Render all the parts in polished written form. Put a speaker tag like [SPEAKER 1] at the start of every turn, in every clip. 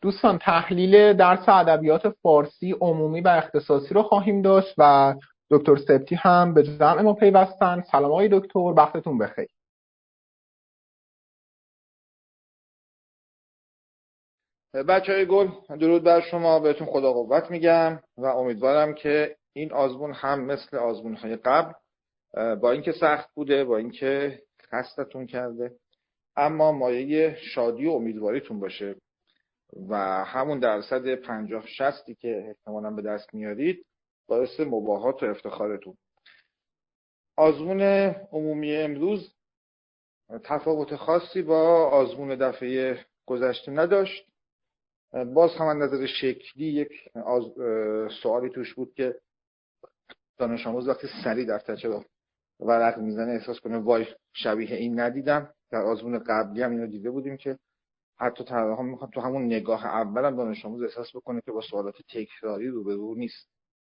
[SPEAKER 1] دوستان تحلیل درس ادبیات فارسی عمومی و اختصاصی رو خواهیم داشت و دکتر سبتی هم به جمع ما پیوستن. سلام آقای دکتر، وقتتون بخیر.
[SPEAKER 2] بچه‌های گل، درود بر شما. بهتون خدا قوت میگم و امیدوارم که این آزمون هم مثل آزمون‌های قبل با اینکه سخت بوده، با اینکه خستتون کرده، اما مایه شادی و امیدواریتون باشه و همون درصد 50-60 که احتمالاً به دست میارید باعث مباهات و افتخارتون. آزمون عمومی امروز تفاوت خاصی با آزمون دفعه گذشته نداشت. باز هم از نظر شکلی یک سوالی توش بود که دانش آموز وقتی سریع دفترچه رو ورق میزنه احساس کنه وای شبیه این ندیدم. در آزمون قبلی هم اینو دیده بودیم که حتی تو همون نگاه اول هم دانش آموز احساس بکنه که با سوالات تکراری روبرو نیست.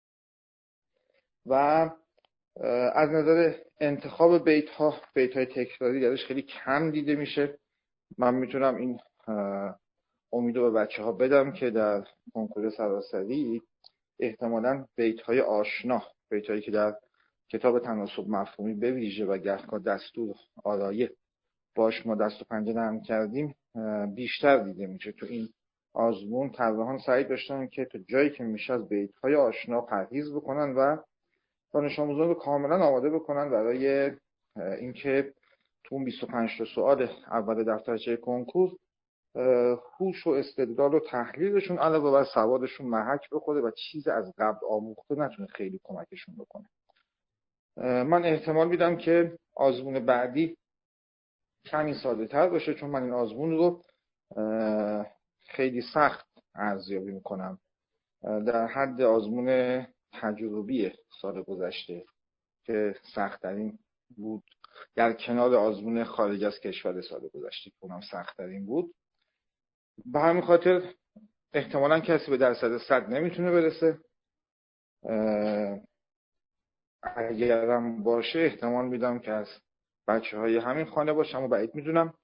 [SPEAKER 2] و از نظر انتخاب بیت‌های تکراری درش خیلی کم دیده میشه. من میتونم این امید رو به بچه‌ها بدم که در کنکور سراسری احتمالاً بیت‌های آشنا، بیت‌هایی که در کتاب تناسب مفهومی به ویژه و گهگاه دستور آرایه باش ما دست و پنجه نرم کردیم بیشتر دیده میشه. تو این آزمون طراحان سعی داشتن که تا جایی که میشه از بیت‌های آشنا پرهیز بکنن و دانش آموزان رو کاملا آماده بکنن برای اینکه تو اون 25 تا سوال اول دفترچه کنکور هوش و استدلال و تحلیلشون علاوه بر سوادشون محک بخوره و چیز از قبل آموخته نتونه خیلی کمکشون بکنه. من احتمال میدم که آزمون بعدی کمی ساده تر باشه، چون من این آزمون رو خیلی سخت ارزیابی میکنم، در حد آزمون تجربی سال گذشته که سخت ترین بود، در کنار آزمون خارج از کشور سال گذشته که اونم سخت ترین بود. به همین خاطر احتمالاً کسی به درصد 100 نمیتونه برسه. اگرم باشه احتمال میدم که از بچه‌های همین خانه باشه، اما بعید میدونم.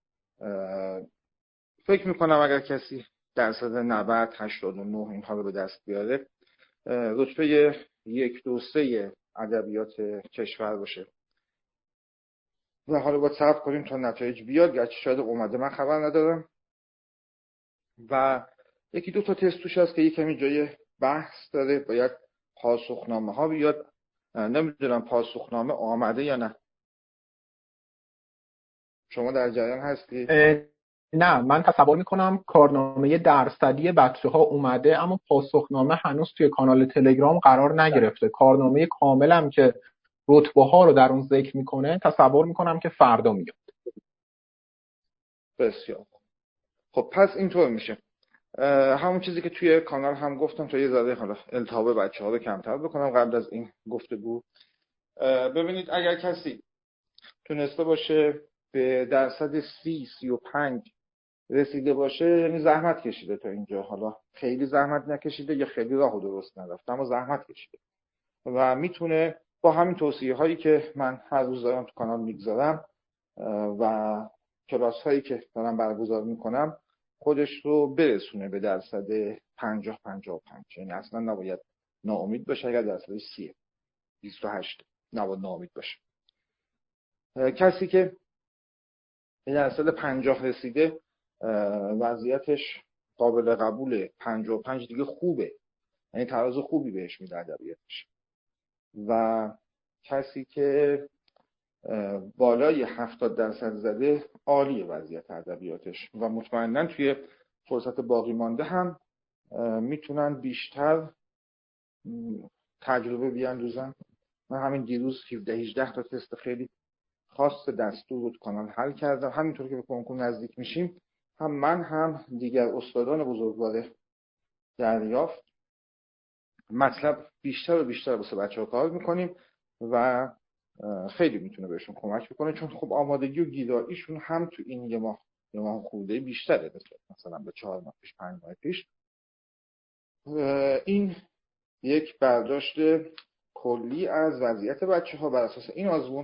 [SPEAKER 2] فکر میکنم اگر کسی درصد 90 89 اینها رو به دست بیاره رتبه 1 2 3 ادبیات کشور باشه. و حالا باید صبر کنیم تا نتایج بیاد، گرچه شاید اومده، من خبر ندارم. و یکی دو تا تست توش هست که یک کمی جای بحث داره، باید پاسخنامه ها بیاد. نمیدونم پاسخنامه آمده یا نه. شما در جریان هستی؟
[SPEAKER 1] نه، من تصور میکنم کارنامه درصدی بچه ها اومده اما پاسخنامه هنوز توی کانال تلگرام قرار نگرفته. کارنامه کاملم که رتبه ها رو در اون ذکر میکنه تصور میکنم که فردا میاد.
[SPEAKER 2] بسیار خب، پس اینطور میشه. همون چیزی که توی کانال هم گفتم تا یه ذره حالا التهاب بچه‌ها رو کمتر بکنم قبل از این گفتگو. ببینید اگر کسی تونسته باشه به درصد 30-35 رسیده باشه، یعنی زحمت کشیده تا اینجا. حالا خیلی زحمت نکشیده یا خیلی راهو درست نرفته، اما زحمت کشیده و میتونه با همین توصیه هایی که من هر روز دارم تو کانال میگذارم و کلاس هایی که دارم برگزار میکنم خودش رو برسونه به درصد 50-55. یعنی اصلا نباید ناامید باشه. اگر درصدش 28 نباید ناامید باشه. کسی که به درصد 50 رسیده وضعیتش قابل قبوله. 55 دیگه خوبه، یعنی تراز خوبی بهش میده ادبیاتش. و کسی که بالای 70% زده عالیه وضعیت ادبیاتش و مطمئناً توی فرصت باقی مانده هم میتونن بیشتر تجربه بیاندوزن. من همین دیروز 17-18 تا تست خیلی خاص دستور رو تو کانال حل کردم. همینطور که به کنکور نزدیک میشیم هم من هم دیگر استادان بزرگوار دریافت مطلب بیشتر و بیشتر واسه بچه‌ها کار میکنیم و خیلی میتونه بهشون کمک بکنه، چون خب آمادگی و گیراییشون هم تو این یه ماه خورده بیشتره مثلا به 4 ماه پیش 5 ماه پیش. این یک برداشت کلی از وضعیت بچه‌ها بر اساس این آزمون.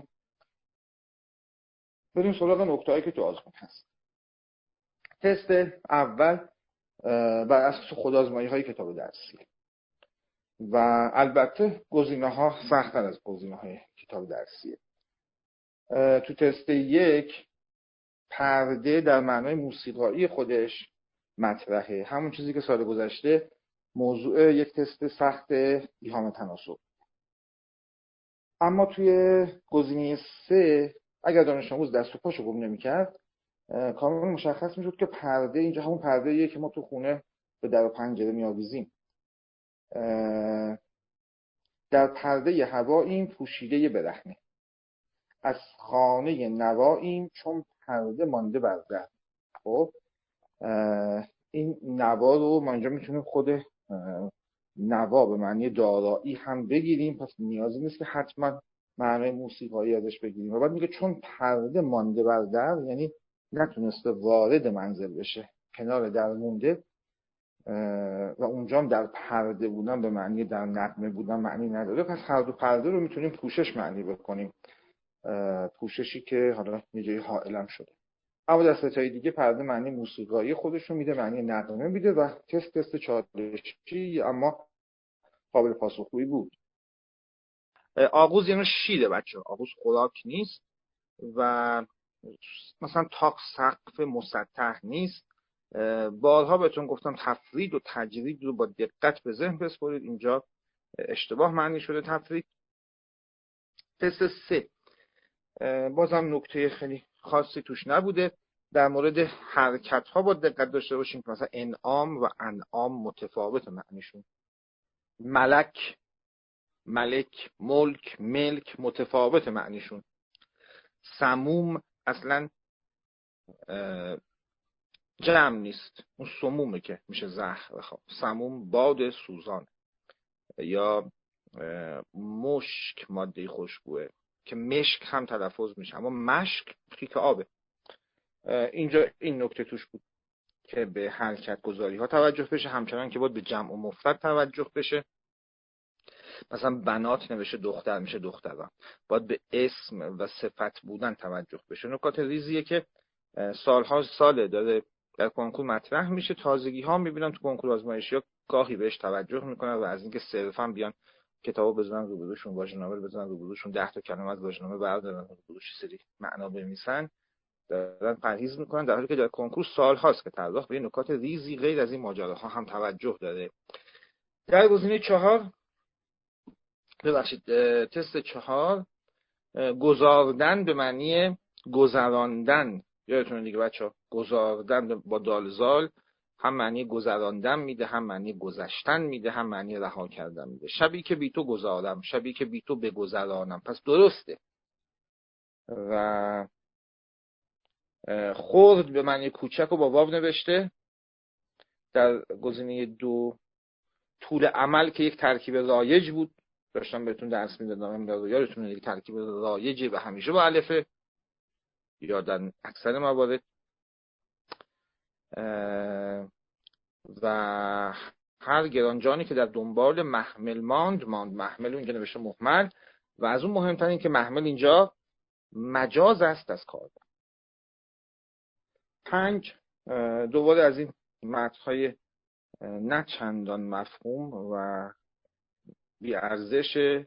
[SPEAKER 2] بریم سراغ نکته‌ای که تو آزمون هست. تست اول بر اساس خودآزمایی های کتاب درسی و البته گزینه ها سخت‌تر از گزینه های کتاب درسیه. تو تست 1 پرده در معنای موسیقایی خودش مطرحه، همون چیزی که سال گذشته موضوع یک تست سخت ایهام تناسب. اما توی گزینه 3 اگر دانش آموز دست و پاشو گم نمی‌کرد کاملا مشخص میشد که پرده اینجا همون پرده‌ایه که ما تو خونه به در و پنجره می‌آویزیم. در پرده هواییم پوشیده برهنه، از خانه نواییم چون پرده مانده بر در. خب این نوا رو ما اینجا میتونیم خود نوا به معنی دارایی هم بگیریم، پس نیازی نیست که حتما معنای موسیقایی ازش بگیریم. و بعد میگه چون پرده مانده بر در، یعنی نتونسته وارد منزل بشه، کنار در مونده و اونجا هم در پرده بودن به معنی در نغمه بودن معنی نداره. پس هر دو پرده رو میتونیم پوشش معنی بکنیم، پوششی که حالا یه جایی حائلم شده. اما در ستای دیگه پرده معنی موسیقایی خودش رو میده، معنی نغمه میده و تست چالشی اما قابل پاسخگویی بود. آغوز یعنی شیره بچه، آغوز خوراک نیست و مثلا تاق سقف مسطح نیست. بارها بهتون گفتم تفرید و تجرید رو با دقت به ذهن بسپارید، اینجا اشتباه معنی شده تفرید. تست 3 بازم نکته خیلی خاصی توش نبوده. در مورد حرکت ها با دقت داشته باشیم که مثلا انعام و انعام متفاوت معنیشون، ملک، ملک، ملک، ملک متفاوت معنیشون. سموم اصلا جمع نیست، اون سمومه که میشه زهر. خب سموم باد سوزان، یا مشک ماده خوشبوه که مشک هم تلفظ میشه اما مشک خیک آبه. اینجا این نکته توش بود که به حرکت گذاری ها توجه بشه، همچنان که باید به جمع و مفرد توجه بشه. مثلا بنات نوشته دختر میشه دختران، باید به اسم و صفت بودن توجه بشه. نکات ریزیه که سالها ساله داره در کنکور مطرح میشه. تازگی ها میبینم تو کنکور آزمایشی ها گاهی بهش توجه میکنن و از اینکه صرفا بیان کتابو بزنن روبروشون، واژه‌نامه بزنن روبروشون، 10 تا کلمه از واژه‌نامه بردارن روبروش سری معنا بنویسن، دارن پرهیز میکنن، در حالی که در کنکور سال هاست که طراح به نکات ریزی غیر از این ماجراها هم توجه داره. در گزینه 4 تست 4 گذاردن به معنی گذراندن. یادتونه دیگه بچه‌ها گذاردن با دال زال هم معنی گذراندن میده، هم معنی گذشتن میده، هم معنی رها کردن میده. شبی که بی تو گذارم، شبی که بی تو بگذرانم، پس درسته. و خرد به معنی کوچک و با واو نوشته. در گزینه 2 طول عمل که یک ترکیب رایج بود، داشتم بهتون درس میدادم، یادتونه یک ترکیب رایجی و همیشه با الفه یا در اکثر موارد. و هر گرانجانی که در دنبال محمل ماند، محمل اینجا نوشته مهمل. و از اون مهمتر این که محمل اینجا مجاز است از کار. 5 دوباره از این متن‌های نه چندان مفهوم و بی ارزش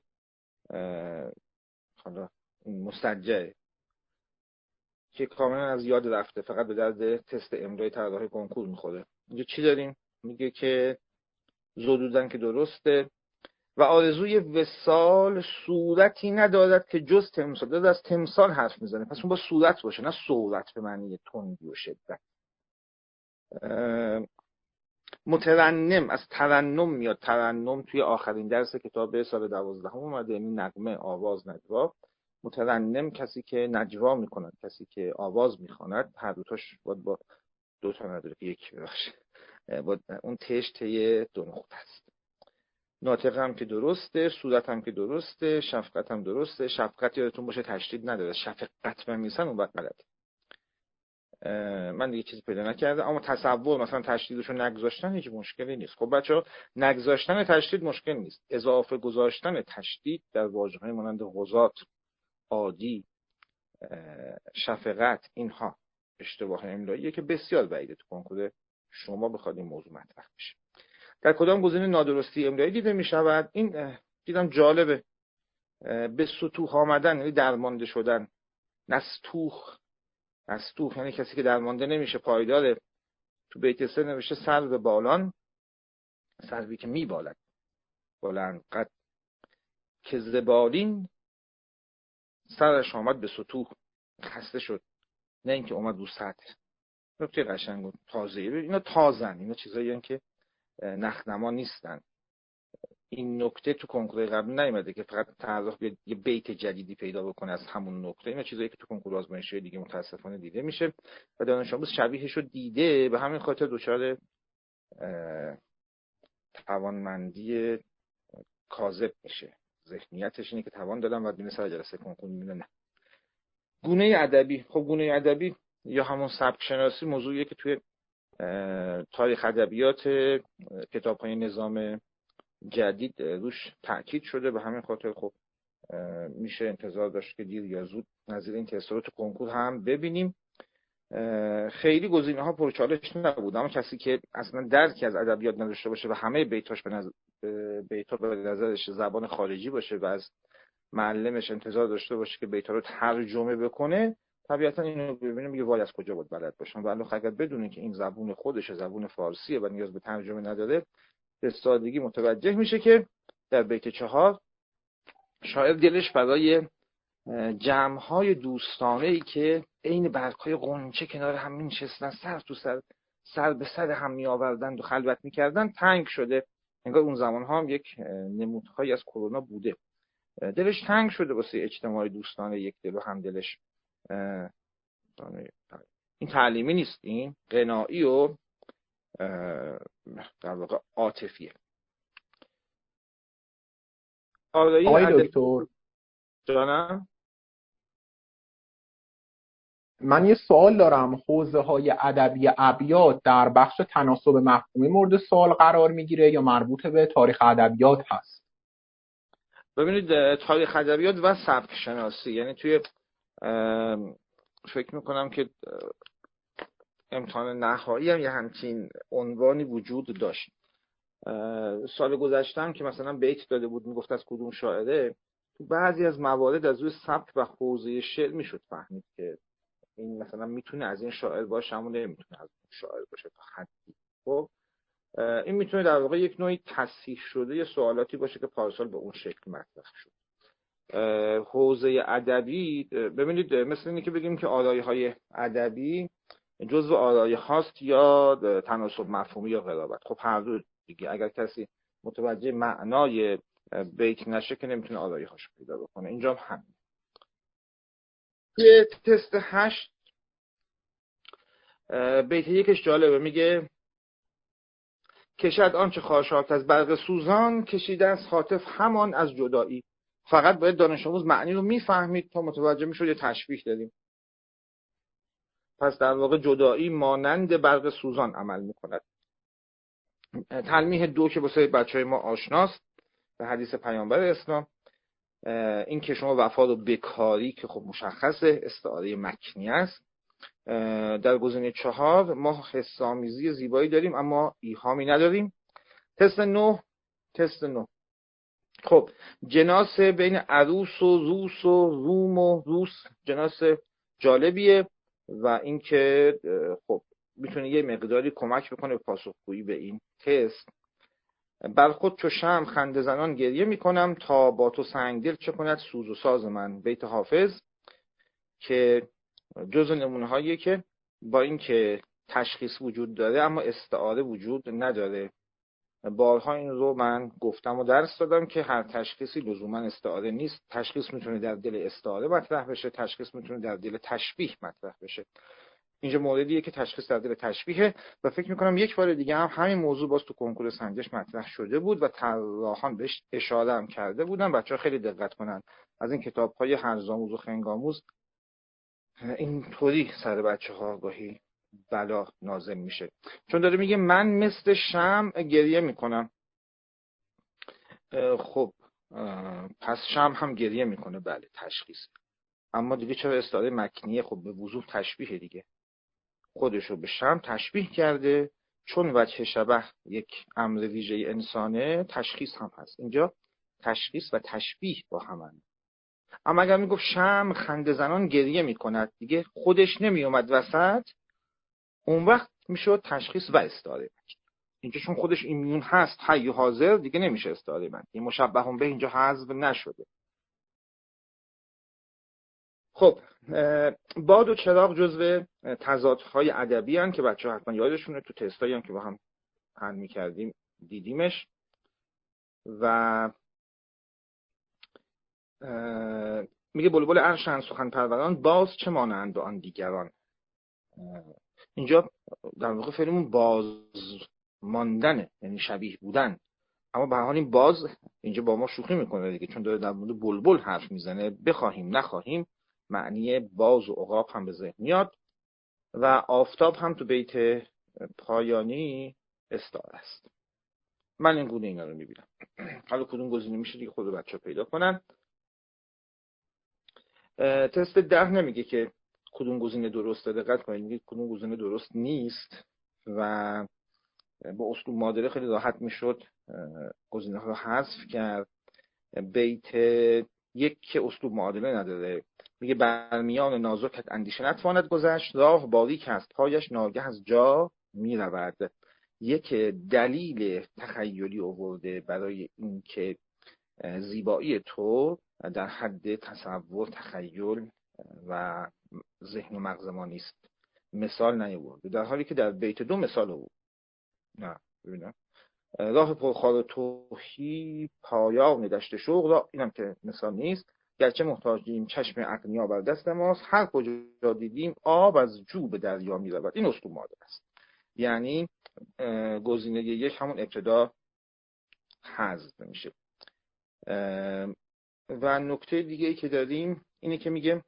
[SPEAKER 2] حالا مسجع که کاملا از یاد رفته، فقط به درد تست املای طراحی کنکور میخوره. اینجا چی داریم؟ میگه که زدودن که درسته و آرزوی وصال صورتی ندارد که جز تمثال. داره از تمثال حرف میزنه، پس اون با صورت باشه، نه صورت به معنی تندی و شدت. مترنم از ترنم میاد. ترنم توی آخرین درس کتاب سال 12 اومده، یعنی نغمه، آواز، نجوا. مترنم کسی که نجوا میکند، کسی که آواز میخواند. هر دوتاش باید با دو تا نداره که یک باشه، باید اون تش ته دو نقطه است. ناطق هم که درسته، صورت هم که درسته، شفقت هم درسته. شفقت یادتون باشه تشدید نداره، شفقت بنویسن اون وقت غلطه. من دیگه چیزی پیدا نکردم. اما تصور مثلا تشدیدشو نگذاشتن هیچ مشکلی نیست. خب بچه‌ها نگذاشتن تشدید مشکل نیست، اضافه گذاشتن تشدید در واژه‌های مانند غزات، عادی، شفقت، اینها اشتباه املاییه که بسیار بعیده تو کنکور شما بخواد این موضوع مطرح بشه. در کدام گزینه نادرستی املایی دیده می شود؟ این دیدم جالبه. به سطوح آمدن یعنی درمانده شدن. نستوخ یعنی کسی که درمانده نمیشه، پایداره. تو بیت 3 نوشته سر به بالان، سروی که میبالد بلند قد، که زبالین سرش آمد به سطوح، خسته شد نه اینکه اومد رو سطح. نکته قشنگ بود. تازه اینا تازن، اینا چیزایی که نخنما نیستن. این نکته تو کنکور قبل نیومده که فقط طراح بیاد یه بیت جدیدی پیدا بکنه از همون نکته. اینا چیزایی که تو کنکور آزمایشی دیگه متاسفانه دیده میشه و دانش آموز شبیهش رو دیده، به همین خاطر دچار توانمندی کاذب میشه. ذهنیتش اینه که توان دادم و بین سر جلسه کنکور میبینه نه. گونه ادبی. خب گونه ادبی یا همون سبک شناسی موضوعیه که توی تاریخ ادبیات کتاب‌های نظام جدید روش تاکید شده. به همین خاطر خب میشه انتظار داشت که دیر یا زود نظیر این تست رو تو کنکور هم ببینیم. خیلی گزینه‌ها پرچالش نبود، اما کسی که اصلا درکی از ادبیات نداشته باشه و همه بیتاش بیتا به نظرش زبان خارجی باشه و از معلمش انتظار داشته باشه که بیتا رو ترجمه بکنه، طبیعتا اینو ببینه میگه وای از کجا بود بلد باشم. ولی اگر بدونه که این زبون خودشه، زبون فارسیه و نیاز به ترجمه نداره، به سادگی متوجه میشه که در بیت 4 شاعر دلش برای جمع‌های دوستانه‌ای که عین برگ‌های غنچه کنار هم می‌نشستن، سر تو سر به سر هم می‌آوردند و خلوت می‌کردند، تنگ شده. انگار اون زمان‌ها هم یک نمودهایی از کرونا بوده. دلش تنگ شده واسه اجتماع دوستانه یک دل و همدلش. این تعلیمی نیست، این غنایی و در واقع عاطفیه.
[SPEAKER 1] آقای دکتر
[SPEAKER 2] جانم،
[SPEAKER 1] من یه سوال دارم. حوزه‌های ادبی ابیات در بخش تناسب مفهومی مورد سوال قرار میگیره یا مربوط به تاریخ ادبیات هست؟
[SPEAKER 2] ببینید تاریخ ادبیات و سبک شناسی، یعنی توی فکر میکنم که امتحان نهایی هم یه همچین عنوانی وجود داشت. سال گذشته هم که مثلا بیت داده بود میگفت از کدوم شاعره، تو بعضی از موارد از روی سبک و حوزه شعر میشد فهمید که این مثلا میتونه از این شاعر باشه اما نمیتونه از اون شاعر باشه تا حدی. خب این میتونه در واقع یک نوعی تصحیح شده یه سوالاتی باشه که پارسال به اون شکل مطرح شد. حوزه ادبی ببینید مثل اینه که بگیم که آرایه‌های ادبی جزو آرایه هاست یا تناسب مفهومی یا قرابت. خب هر دو دیگه. اگر کسی متوجه معنای بیت نشه که نمیتونه آرایه هاش پیدا بکنه. اینجا هم همین. توی تست 8 بیت یکش جالبه، میگه کشد آنچه خاشاک از برق سوزان، کشیده از هاتف همان از جدایی. فقط باید دانش آموز معنی رو میفهمید تا متوجه میشد یه تشبیه داریم. پس در واقع جدایی مانند برق سوزان عمل میکند. تلمیح 2 که واسه بچهای ما آشناست به حدیث پیامبر اسلام، این که شما وفا رو بکاری که خب مشخصه استعاره مکنی است. در گزینه 4 ما حس‌آمیزی زیبایی داریم اما ایهامی نداریم. تست 9 خب جناس بین عروس و روس و روم و روس جناس جالبیه و اینکه خب میتونه یه مقداری کمک بکنه به پاسخگویی به این تست. بر خود چو شمع خنده زنان گریه میکنم، تا با تو سنگدل چه کند سوز و ساز من. بیت حافظ که جزء نمونه‌هاییه که با اینکه تشخیص وجود داره اما استعاره وجود نداره. بارها این رو من گفتم و درس دادم که هر تشخیصی لزوما استعاره نیست. تشخیص میتونه در دل استعاره مطرح بشه، تشخیص میتونه در دل تشبیه مطرح بشه. اینجا موردیه که تشخیص در دل تشبیه و فکر میکنم یک بار دیگه هم همین موضوع باز تو کنکور سنجش مطرح شده بود و طراحان بهش اشاره هم کرده بودن. بچه‌ها خیلی دقت کنن. از این کتاب‌های هرزآموز و خنگ‌آموز اینطوری سر بچه‌ها گاهی بلا نازل میشه، چون داره میگه من مثل شمع گریه میکنم. خب پس شمع هم گریه میکنه، بله تشخیص. اما دیگه چرا استعاره مکنیه؟ خب به وضوح تشبیه دیگه. خودشو به شمع تشبیه کرده چون وجه شبه یک امر ویژه انسانه، تشخیص هم هست. اینجا تشخیص و تشبیه با همن. اما اگر میگفت شمع خنده زنان گریه میکند، دیگه خودش نمیومد وسط، اون وقت میشد تشخیص و استعاره. اینجا چون خودش ایمیون هست، حی و حاضر، دیگه نمیشه استعاره من. این مشبه به اینجا حذف نشده. خب باد و چراغ جزو تضادهای ادبی هستند که بچه‌ها حتما یادشونه، تو تستایی هم که با هم حل می‌کردیم دیدیمش. و میگه بلبل عرشند سخن پروران، باز چه مانند آن دیگران. اینجا در واقع فعلمون باز ماندنه، یعنی شبیه بودن. اما به هر حال این باز اینجا با ما شوخی میکنه دیگه، چون داره در مورد بلبل حرف میزنه. بخواهیم نخواهیم معنی باز و عقاب هم به ذهن میاد. و آفتاب هم تو بیت پایانی استعاره است. من این گونه اینا رو میبینم. حالا کدوم گزینه میشه دیگه خود بچه‌ها پیدا کنن. تست 10 نمیگه که کدوم گزینه درسته، دقت کنید، میگه کدوم گزینه درست نیست و با اسلوب معادله خیلی راحت میشد گزینه ها رو حذف کرد. بیت 1 که اسلوب معادله نداره، میگه برمیان نازکت اندیشه نتواند گذشت، راه باریک است پایش ناگه از جا میرود. یک دلیل تخیلی آورده برای اینکه زیبایی تو در حد تصور، تخیل و ذهن و مغز ما نیست. مثال نیاورده، در حالی که در بیت 2 مثال آورد. نه ببینم، راه پرخار و توهی پایان دشت شوق را، اینم که مثال نیست. گرچه محتاجیم چشم اغنیا بر دست ماست، هر کجا دیدیم آب از جو به دریا می رود. این اسلوب معادله است. یعنی گزینه 1 همون ابتدا حذف میشه. و نکته دیگه ای که داریم اینه که میگه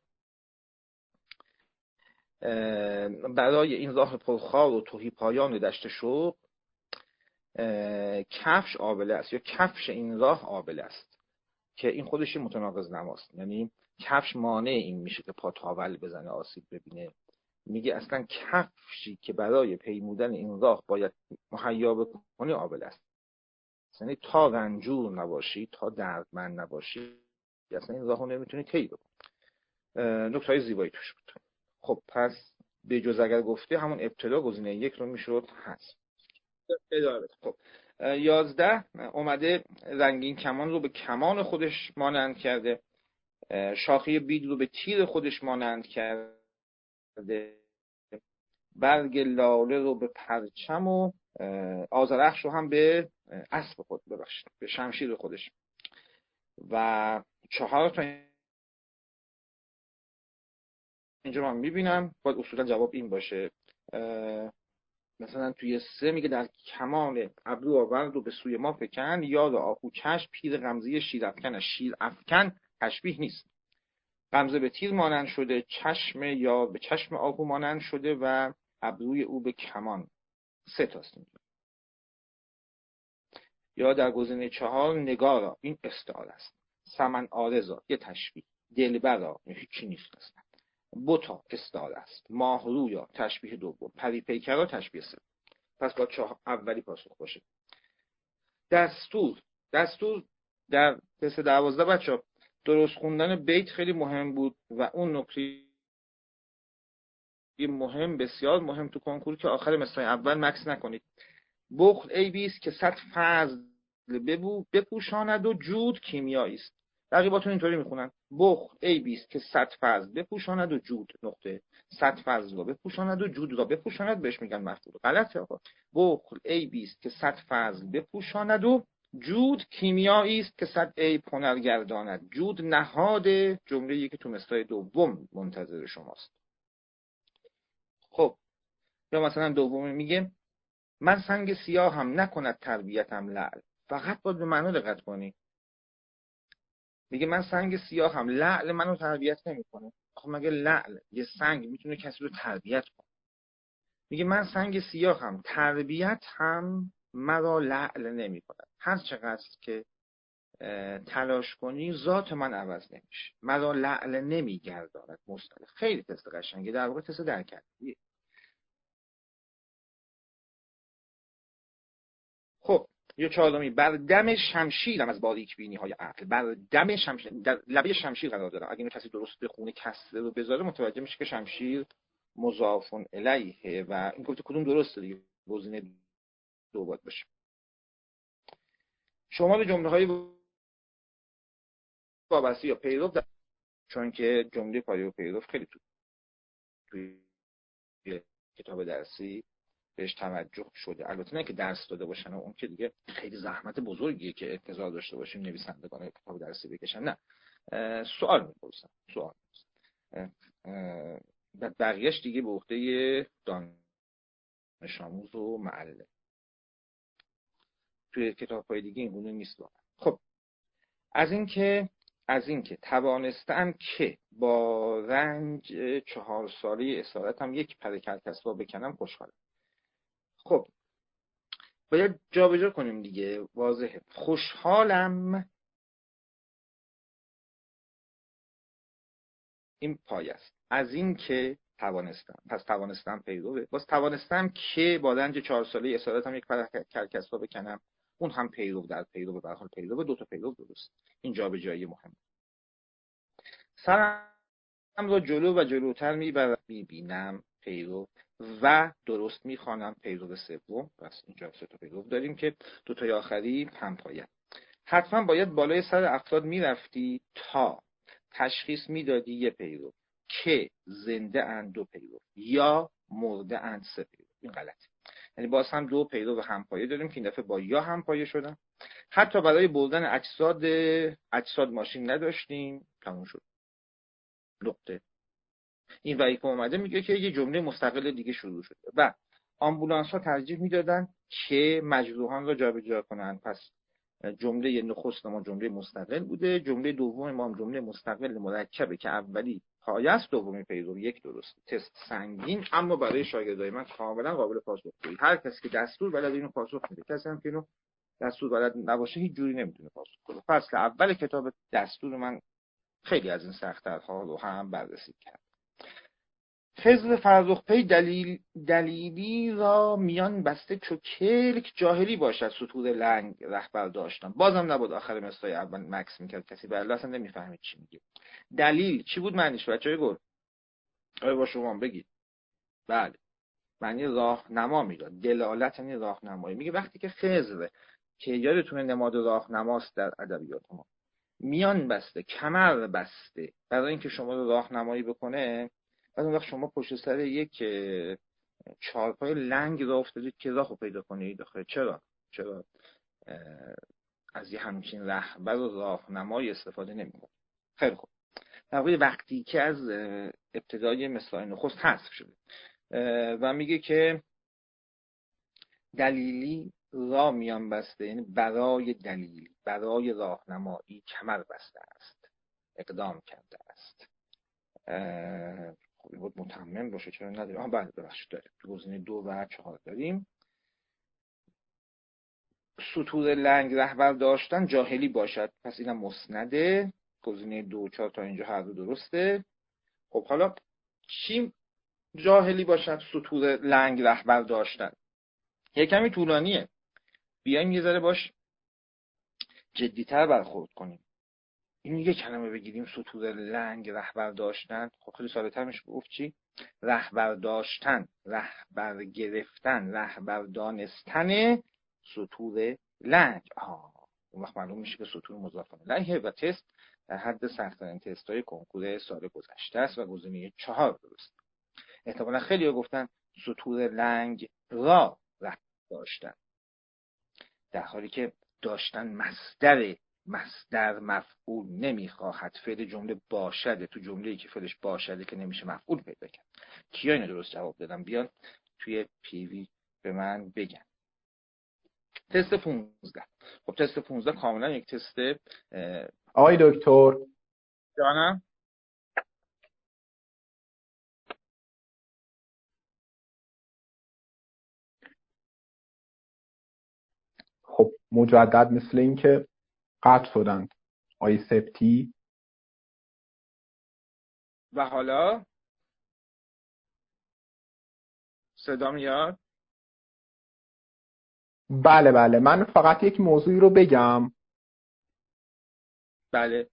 [SPEAKER 2] برای این راه پرخار و تهی پایان دشت شوق، کفش آبله است، یا کفش این راه آبله است، که این خودش متناقض نماست. یعنی کفش مانع این میشه که پا تاول بزنه، آسیب ببینه. میگه اصلا کفشی که برای پیمودن این راه باید مهیا بکنی آبله است. یعنی تا رنجور نباشی، تا دردمند نباشی، اصلا این راهو نمیتونی طی بکنی. نکته‌های زیبایی توش بود. خب پس به جز اگر گفته همون ابتدا گزینه 1 رو میشد هست. خب 11 اومده رنگین کمان رو به کمان خودش مانند کرده، شاخه بید رو به تیر خودش مانند کرده، برگ لاله رو به پرچم و آذرخش رو هم به اسب خود، ببخشید به شمشیر خودش. و 4 تا اینجا من میبینم باید اصولا جواب این باشه. مثلا توی 3 میگه در کمان ابرو آورد و به سوی ما فکن، یاد آهو چشم پیر غمزه شیر افکن. شیر افکن تشبیه نیست، غمزه به تیر مانند شده، چشم یا به چشم آهو مانند شده و ابروی او به کمان. 3 تاست. یا در گزینه 4 نگارا، این استعاره است. سمن آرزا یه تشبیه، دلبرا هیچی نیست اصلا. بوتا استعاره است. ماهرویا تشبیه دوم، پری پیکرا تشبیه سوم. پس با اولی پاسخ باشه. دستور در تست 12 بچه‌ها درست خوندن بیت خیلی مهم بود و اون نکته مهم، بسیار مهم تو کنکور، که آخر مصرع اول مکس نکنید. بخل عیبی است که صد فضل بپوشاند و جود کیمیایی است. رقیباتون اینطوری میخونن، بخل عیبی است که صد فضل بپوشاند و جود نقطه، صد فضل را بپوشاند و جود را بپوشاند، بهش میگن مفعول. غلطه آقا. بخل عیبی است که صد فضل بپوشاند و جود کیمیایی است که صد عیب هنر گرداند. جود نهاد جمله‌ای که تو مصرع دوم منتظر شماست. خب یا مثلا دومی میگه من سنگ سیاهم نکند تربیتم لعل. فقط باید به معنی دقت کنی. میگه من سنگ سیاهم، لعل منو تربیت نمیکنه. خب مگه لعل یه سنگ میتونه کسی رو تربیت کنه؟ میگه من سنگ سیاهم، تربیت هم مرا لعل نمیکنه. هر چقدر که تلاش کنی ذات من عوض نمیشه، مرا لعل نمیگرداند. مصطلح خیلی تست قشنگه، در واقع تست درک. یا چهارمی بر دم شمشیرم از باریک بینی های عقل. بر دم شمشیر، در لبه شمشیر قرار دارم. اگه اینو کسی درست بخونه کسره رو بذاره متوجه میشه که شمشیر مضاف الیه و این گفته کدوم درسته دیگه، گزینه دو باید باشه. شمال جمله‌های وابسته یا پیرو، چون که جمله پایه و پیرو خیلی توی کتاب درسی بهش توجه شده. البته نه که درس داده باشن، اون که دیگه خیلی زحمت بزرگیه که انتظار داشته باشیم نویسندگان کتاب درسی بکشن. نه، سوال میپرسن، سوال بقیهش دیگه به عهده دانش آموز و معلم. توی کتاب‌های دیگه این گونه نیست واقعا. خب از اینکه توانستم که با رنج 4 ساله اسارتم یک پر کرکس‌ها بکنم خوشحالم. خب باید جابجا کنیم دیگه، واضحه. خوشحالم این پایه است. از اینکه توانستم، پس توانستم پیروه. باز توانستم که با رنج 4 ساله اسارتم یک پر کرکس‌ها بکنم، اون هم پیرو در پیرو، به هر حال پیرو، دو تا پیرو درست. این جابجایی مهمه. سرم را جلو و جلوتر میبینم پیرو و درست میخوانم پیرو سوم. پس اینجا 3 تا پیرو داریم که 2 تای آخری هم پایه. حتما باید بالای سر افراد میرفتی تا تشخیص میدادی 1 پیرو که زنده اند 2 پیرو یا مرده اند 3 پیرو. این غلطه. یعنی باز هم 2 پیرو و همپایه داریم که این دفعه با یا همپایه شدن. حتی برای بردن اجساد ماشین نداشتیم. تموم شد. نقطه. این وحی که اومده میگه که یه جمله مستقل دیگه شروع شده و آمبولانس ها ترجیح میدادن که مجروحان را جابجا کنن. پس جمله نخست ما جمله مستقل بوده، جمله دوم ما هم جمله مستقل مرکبه که اولی پایه است، دومی پیرو. 1 درست. تست سنگین اما برای شاگردای من کاملا قابل پاسخگویی. هر کسی که دستور بلد اینو پاسخ میده، کسی هم که اینو دستور بلد نباشه هیچ جوری نمیتونه پاسخ بده. فصل اول کتاب دستور من خیلی از این سخت‌ترها رو هم بررسی کرد. خضر فرخ‌پی دلیلی را میان بسته چو کلک جاهلی باشد ستور لنگ رهبر داشتن. بازم نبود آخر مصرع اول مکس میکرد کسی، بله اصلا نمیفهمید چی میگه. دلیل چی بود معنیش بچه‌های گل؟ آره با شما بگید. بله معنی راهنما میداد. دلالت یعنی راهنمایی. میگه وقتی که خضر که یادتونه نماد راهنماست در ادبیات ما، میان بسته، کمر بسته برای اینکه شما رو راهنمایی بکنه، بعد اون وقت شما پشت سر یک چهارپای لنگ راه افتادید که راهو پیدا کنید. چرا از یه همچین رهبر و راهنمایی استفاده نمی‌کنید؟ خیلی خوب. در واقع وقتی که از ابتدای مصرع نخست حذف شده و میگه که دلیلی را میان بسته، یعنی برای دلیلی، برای راهنمایی کمر بسته است، اقدام کرده است. خب بود متمم باشه، چرا نداریم؟ بله ببخشید داریم. تو گزینه 2 و 4 داریم. سطور لنگ رهبر داشتن جاهلی باشد، پس اینم مسنده. گزینه 2 و 4 تا اینجا هر دو درسته. خب حالا چی جاهلی باشد؟ سطور لنگ رهبر داشتن یک کمی طولانیه، بیایم یه ذره باش جدی‌تر برخورد کنیم. این یه کلمه بگیریم سطور لنگ رهبر داشتن، خب خیلی ساده‌تر میشه گفت چی؟ رهبر داشتن، رهبر گرفتن، رهبر دانستن سطور لنگ. اون وقت معلوم میشه که سطور مضاف الیه و تست در حد سخت‌ترین تست‌های کنکور سال گذشته است و گزینه 4 درست. احتمالاً خیلی‌ها گفتن سطور لنگ را رهبر داشتن، در حالی که داشتن مصدر مفعول نمیخواهد. فعل جمله باشده. تو جمله‌ای که فعلش باشده که نمیشه مفعول پیدا کرد. کیا اینو درست جواب دادن؟ بیان توی پیوی به من بگن. تست 15. خب تست 15 کاملا یک تست
[SPEAKER 1] آقای دکتر
[SPEAKER 2] جانم.
[SPEAKER 1] خب مجدد مثل این که قطع شدند آقای سبتی
[SPEAKER 2] و حالا صدا میاد؟
[SPEAKER 1] بله بله، من فقط یک موضوعی رو بگم.
[SPEAKER 2] بله.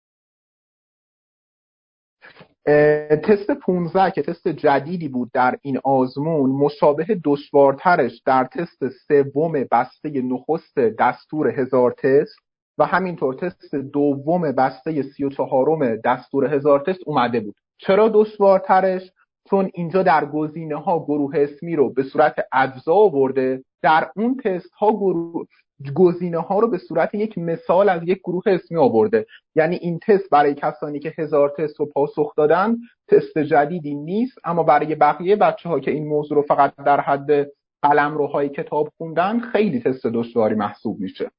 [SPEAKER 1] تست 15 که تست جدیدی بود در این آزمون، مشابه دشوارترش در تست سوم بسته نخست دستور 1000 تست و همینطور تست دوم بسته 34م دستور 1000 تست اومده بود. چرا دشوارترش؟ چون اینجا در گزینه ها گروه اسمی رو به صورت اجزا آورده، در اون تست ها گزینه ها رو به صورت یک مثال از یک گروه اسمی آورده. یعنی این تست برای کسانی که 1000 تست رو پاسخ دادن تست جدیدی نیست، اما برای بقیه بچه ها که این موضوع رو فقط در حد قلمروهای کتاب خوندن خیلی تست دشواری محسوب میشه.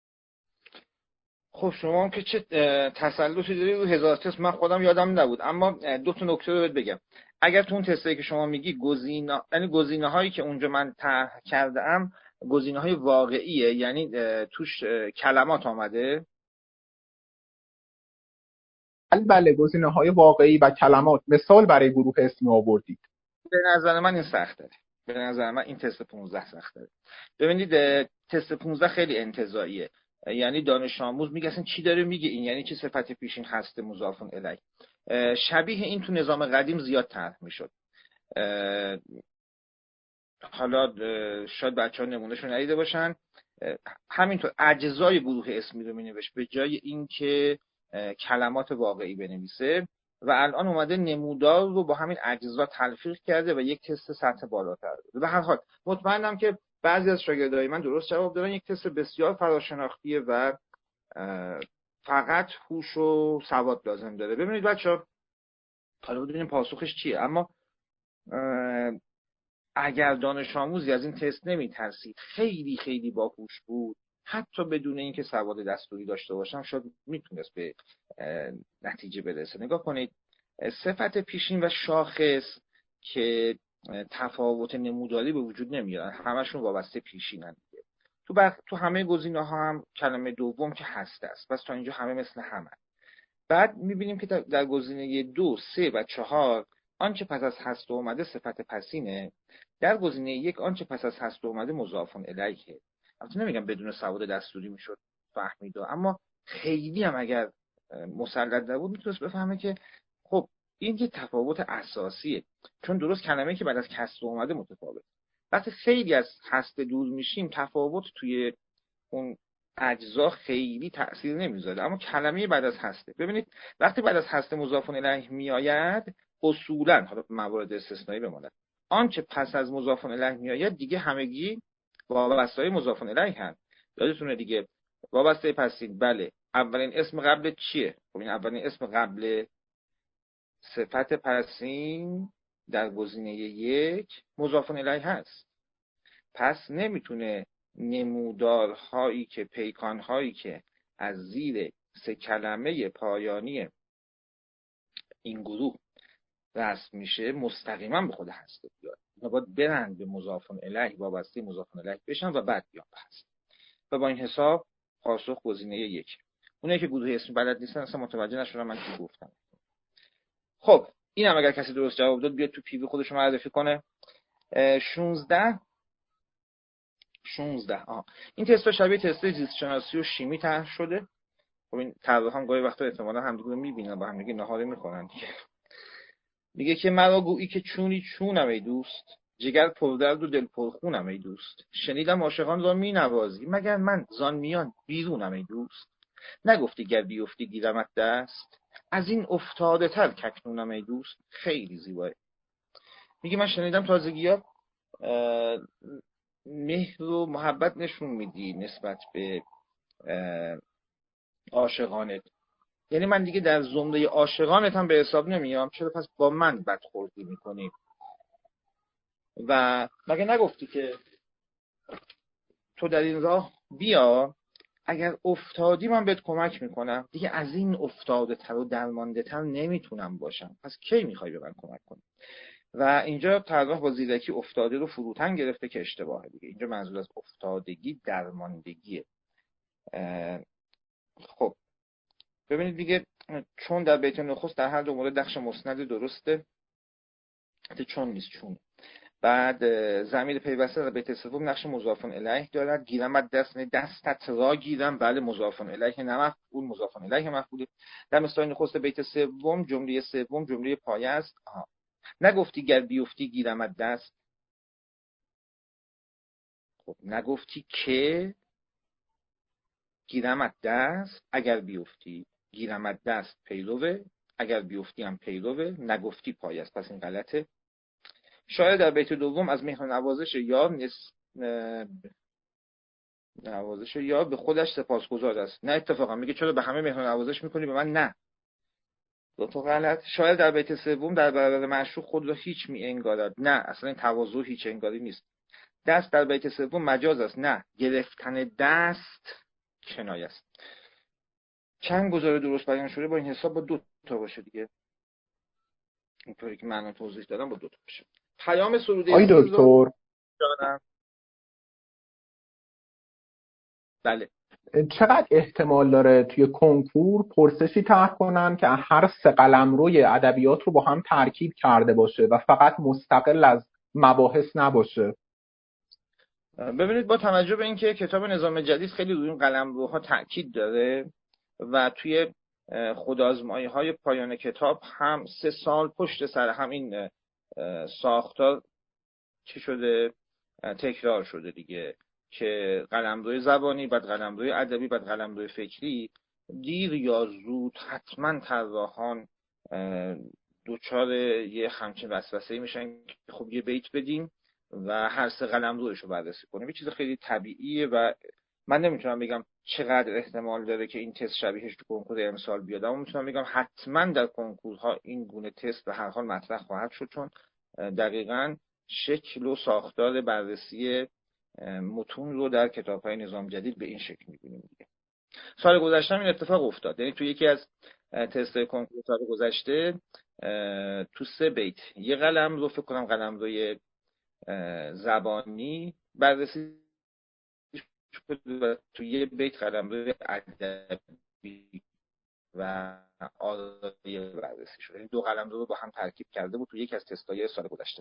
[SPEAKER 2] خب شما که چه تسلطی داری رو 1000 تست، من خودم یادم نبود. اما دو تا نکته رو بهت بگم. اگر تو اون تستایی که شما میگی یعنی گزینه هایی که اونجا من طرح کرده ام گزینه های واقعیه، یعنی توش کلمات آمده؟
[SPEAKER 1] بله، گزینه های واقعی و کلمات مثال برای گروه اسمی آوردید.
[SPEAKER 2] به نظر من این سخته. به نظر من این تست 15 سخته. ببینید تست 15 خیلی انتزاعیه. یعنی دانش آموز میگه اصلا چی داره میگه این، یعنی چه صفت پیشین هست مضاف الیه. شبیه این تو نظام قدیم زیاد طرح میشد. حالا شاید بچه‌ها نمونهشو ندیده باشن. همینطور اجزای گروه اسمی رو مینوشت به جای اینکه کلمات واقعی بنویسه، و الان اومده نمودار رو با همین اجزا تلفیق کرده و یک تست سطح بالاتر داده. به هر حال مطمئنم که بعضی از شاگردای من درست جواب دادن. یک تست بسیار فراشناختیه و فقط هوش و سواد لازم داره. ببینید بچه‌ها، حالا ببینیم پاسخش چیه. اما اگر دانش آموزی از این تست نمیترسید، خیلی خیلی باهوش بود، حتی بدون اینکه سواد دستوری داشته باشم شاید میتونست به نتیجه برسه. نگاه کنید، صفت پیشین و شاخص که تفاوت نموداری به وجود نمیارن، همشون وابسته پیشینن. تو همه گزینه ها هم کلمه دوم که هست است، پس تا اینجا همه مثل همه. بعد میبینیم که در گزینه 2، 3 و 4 آنچه پس از هست اومده صفت پسینه. در گزینه 1 آنچه پس از هست اومده مضاف الیه. البته نمیگم بدون سواد دستوری میشد فهمید، اما خیلی هم اگر مسلط نبود میتونست بفهمه که خب این یه تفاوت اساسیه، چون درست کلمه که بعد از کسر اومده متفاوت. وقتی خیلی از هست دور میشیم تفاوت توی اون اجزا خیلی تأثیر نمیذاره، اما کلمه بعد از هسته. ببینید وقتی بعد از هسته مضاف الیه میآید، اصولا حالا موارد استثنایی بماند، آنچه پس از مضاف الیه میآید دیگه همگی وابسته‌های مضاف الیه هست. یادتونه دیگه وابسته پسین. بله، اولین اسم قبل چیه؟ خب این اولین اسم قبل صفت پسین در گزینه 1 مضاف الیه هست. پس نمیتونه نمودارهایی که پیکانهایی که از زیر 3 کلمه پایانی این گروه رسم میشه مستقیما به خود هسته بیاد. اینا باید برن به مضاف الیه، وابسته مضاف الیه بشن و بعد بیان به هسته. و با این حساب پاسخ گزینه 1. اونایی که گروه اسمی بلد نیستن اصلا متوجه نشدن من چی گفتم. خب اینم اگر کسی درست جواب داد بیاد تو پی وی خودش رو معرفی کنه. 16 این تست شبیه تست زیست شناسی و شیمی طرح شده. خب این طراحان گاهی وقتا احتمالاً همدیگه رو میبینن، با هم دیگه نهاری میکنن دیگه. میگه که مرا گویی که چونی چونم ای دوست، جگر پردرد و دل پرخونم ای دوست. شنیدم عاشقان را مینوازی، مگر من زان میان بیرونم ای دوست. نگفتی گر بیفتی گیرمت دست، از این افتاده تر کاکنونم ای دوست. خیلی زیباه. میگه من شنیدم تازگی‌ها مهر و محبت نشون میدی نسبت به عاشقانت، یعنی من دیگه در زمره عاشقانت هم به حساب نمیام، چرا پس با من بدخوردی میکنی؟ و مگه نگفتی که تو در این راه بیا، اگر افتادی من بهت کمک میکنم، دیگه از این افتاده تر و درمانده تر نمیتونم باشم، پس کی میخوای به من کمک کنی؟ و اینجا طراح با زیرکی افتاده رو فروتن گرفته که اشتباهه دیگه. اینجا منظور از افتادگی درماندگیه. خب ببینید دیگه، چون در بیت نخست در هر دو مورد نقش مسند درسته. چون نیست، چون. بعد ضمیر پیوسته در بیت سوم نقش مضاف الیه دارد. گیرم دست، دستت را گیرم، بله مضاف الیه نه مفعول، مضاف الیه مفعول. در مثال نخست بیت سوم جمله سوم جمله پایه است. نگفتی گر بیفتی گیرم دست. خب نگفتی که گیرم دست، اگر بیفتی گیرم دست پیروه، اگر بیفتی هم پیروه، نگفتی پایه است، پس این غلطه. شاعر در بیت دوم از مهر و نوازش یار به خودش سپاسگزار است. نه اتفاقا میگه چرا به همه مهر و نوازش میکنی به من نه. دو تا غلط. شاعر در بیت سوم در برابر معشوق خود را هیچ می انگارد. نه اصلا این تواضع هیچ انگاری نیست. دست در بیت سوم مجاز است. نه گرفتن دست کنایه است. چند گزاره درست بیان شده با این حساب با 2 تا باشه دیگه. اینطوری که من توضیح دادم با 2 تا باشه. پیام سروده
[SPEAKER 1] آی دکتر
[SPEAKER 2] دارم. بله.
[SPEAKER 1] چقدر احتمال داره توی کنکور پرسشی طرح کنن که هر 3 قلمروی ادبیات رو با هم ترکیب کرده باشه و فقط مستقل از مباحث نباشه؟
[SPEAKER 2] ببینید با توجه به اینکه کتاب نظام جدید خیلی روی این قلمروها تاکید داره و توی خودآزمایی‌های پایان کتاب هم 3 سال پشت سر هم این ساختار چی شده تکرار شده دیگه، که قلمروی زبانی بعد قلمروی ادبی بعد قلمروی فکری، دیر یا زود حتما طراحان دوچار یه همچین وسوسه‌ای میشن که خب یه بیت بدیم و هر 3 قلمروش رو بررسی کنیم. یه چیز خیلی طبیعیه و من نمیتونم بگم چقدر احتمال داره که این تست شبیهش تو کنکور امسال بیاد، اما میتونم بگم حتما در کنکورها این گونه تست به هر حال مطرح خواهد شد، چون دقیقاً شکل و ساختار بررسی متون رو در کتاب‌های نظام جدید به این شکل می‌بینیم دیگه. سال گذشته این اتفاق افتاد، یعنی تو یکی از تست‌های کنکور سال گذشته تو 3 بیت یه قلم رو فکر کنم قلمروی زبانی بررسی شد و تو یه بیت قلمروی ادبی و آرایی بررسی شد، یعنی 2 قلمرو رو با هم ترکیب کرده بود تو یکی از تست‌های سال گذشته.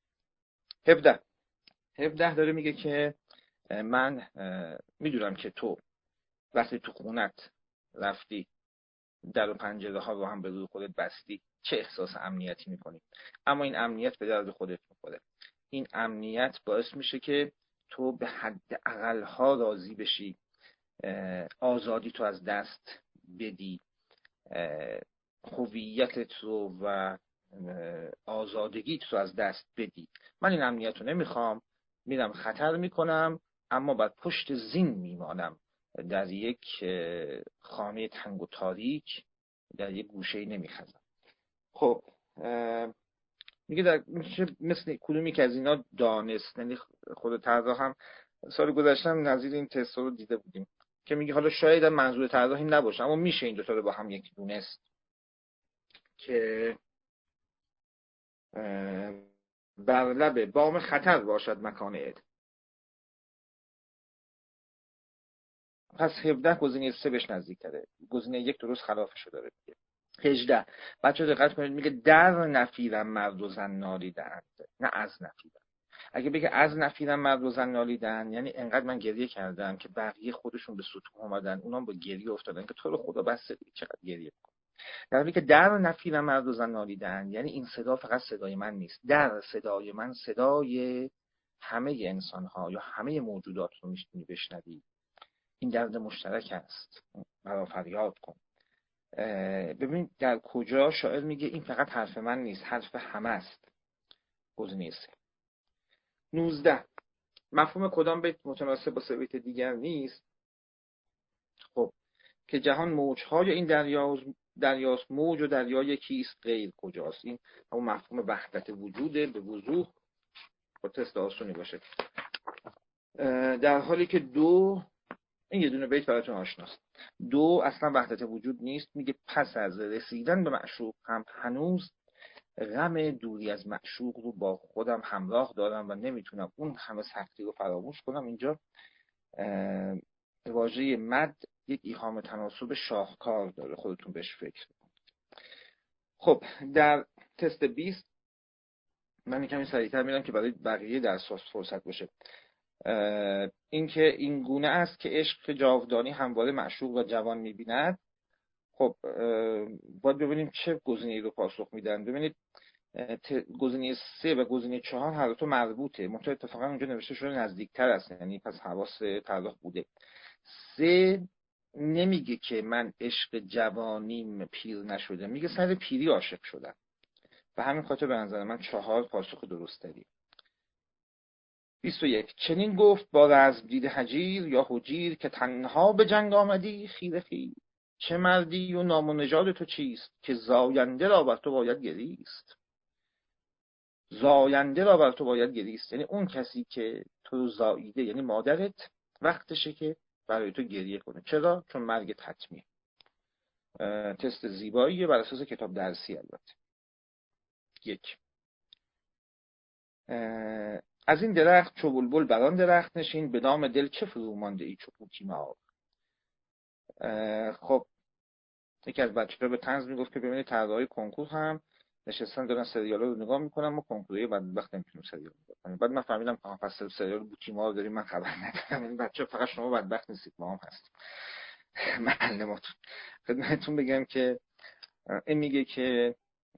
[SPEAKER 2] 17 داره میگه که من میدونم که تو وقتی تو خونت رفتی در و پنجره ها رو هم به روی خودت بستی چه احساس امنیتی میکنی، اما این امنیت به درد خودت میخوره. این امنیت باعث میشه که تو به حد اقل ها راضی بشی، آزادی تو از دست بدی، هویتت رو و آزادگیت رو از دست بدی. من این امنیت رو نمیخوام، میرم خطر میکنم، اما بعد پشت زین میمانم، در یک خانه تنگ و تاریک در یک گوشه نمیخزم. خب میگه در مثل کدومی که از اینا دانست، یعنی خود طراح هم سال گذشته هم نظیر این تست رو دیده بودیم که میگه حالا شاید منظور طراح این نباشه اما میشه این دو تا رو با هم یکی دونست که بر لب بام خطر باشد مکان عد. پس 17 گزینه 3 بهش نزدیک‌تره، گزینه 1 درست خلافشو داره دیگه. 18 بچه‌ها دقت کنید میگه در نفیرم مرد و زن نالیدند، نه از نفیرم. اگه بگه از نفیرم مرد و زن نالیدن یعنی انقدر من گریه کردم که بقیه خودشون به سطوح اومدن، اونام با گریه افتادن که تو رو خدا بس چقدر گریه کن. در حالی که در نفیرم مرد و زن نالیدن یعنی این صدا فقط صدای من نیست، در صدای من صدای همه انسان ها یا همه موجودات رو میشنی بشنوی. این درد مشترک است، برا فریاد کن. ببین در کجا شاعر میگه این فقط حرف من نیست، حرف همه است. گزینه 3. 19 مفهوم کدام بیت متناسب با 3 بیت دیگر نیست؟ خب که جهان موجهای این دریاست، موج و دریا یکیست غیر کجاست. این همون مفهوم وحدت وجوده به وضوح، با تست آسونی باشه. در حالی که 2 این یه دونه بیت براتون آشناست. 2 اصلا وحدت وجود نیست، میگه پس از رسیدن به معشوق هم هنوز غم دوری از معشوق رو با خودم همراه دارم و نمیتونم اون همه سختی رو فراموش کنم. اینجا واژه مد یک ایهام تناسب شاهکار داره، خودتون بهش فکر کنید. خب در تست 20 من کمی سریعتر میرم که برای بقیه درس فرصت باشه. این که این گونه است که عشق جاودانی همواره معشوق و جوان می‌بیند. خب باید ببینیم چه گزینه‌ای رو پاسخ میدن. ببینید گزینه 3 و گزینه 4 هر دو مربوطه، منتها اتفاقا اونجا نوشته شده نزدیکتر است، یعنی پس حواس پرداخت بوده. 3 نمیگه که من عشق جوانیم پیر نشده، میگه سر پیری عاشق شدم. و همین خاطر به نظر من 4 پاسخ درست داری. 21 چنین گفت با رزم دید هجیر یا هجیر که تنها به جنگ آمدی خیره خیر. چه مردی و نام و نژاد تو چیست که زاینده را بر تو باید گریست. زاینده را بر تو باید گریست یعنی اون کسی که تو رو زاییده، یعنی مادرت، وقتشه که برای تو گریه کنه. چرا؟ چون مرگ حتمیه. تست زیباییه بر اساس کتاب درسی. البته 1 از این درخت چو بلبل بر آن درخت نشین، به نام دل چه فرو مانده ای چو بوتی آب. خب یکی از بچه‌ها به طنز میگفت که ببینید طراحای کنکور هم نشستن دارن سریالا رو نگاه میکنن، ما کنکوری بدبخت نمیتونیم سریال نگاه کنیم. بعد من فهمیدم که پس سریال بوتی ما رو داریم، من خبر ندارم. این بچه‌ها فقط شما بدبخت نیستید، ما هم هستیم. معلماتون خدمتتون بگم که این میگه که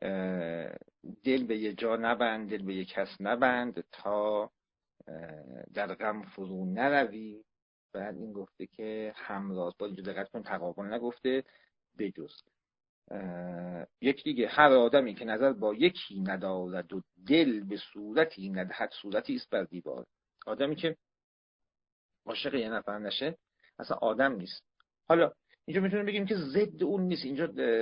[SPEAKER 2] دل به یه جا نبند، دل به یه کس نبند تا در غم فرو نروی. بعد این گفته که همراز، با اینجا دقت کن تقابل نگفته، بجز. یک دیگه هر آدمی که نظر با یکی ندارد و دل به صورتی ندهد صورتی است بر دیوار. آدمی که عاشق یه نفر نشه اصلا آدم نیست. حالا اینجا میتونیم بگیم که ضد اون نیست. اینجا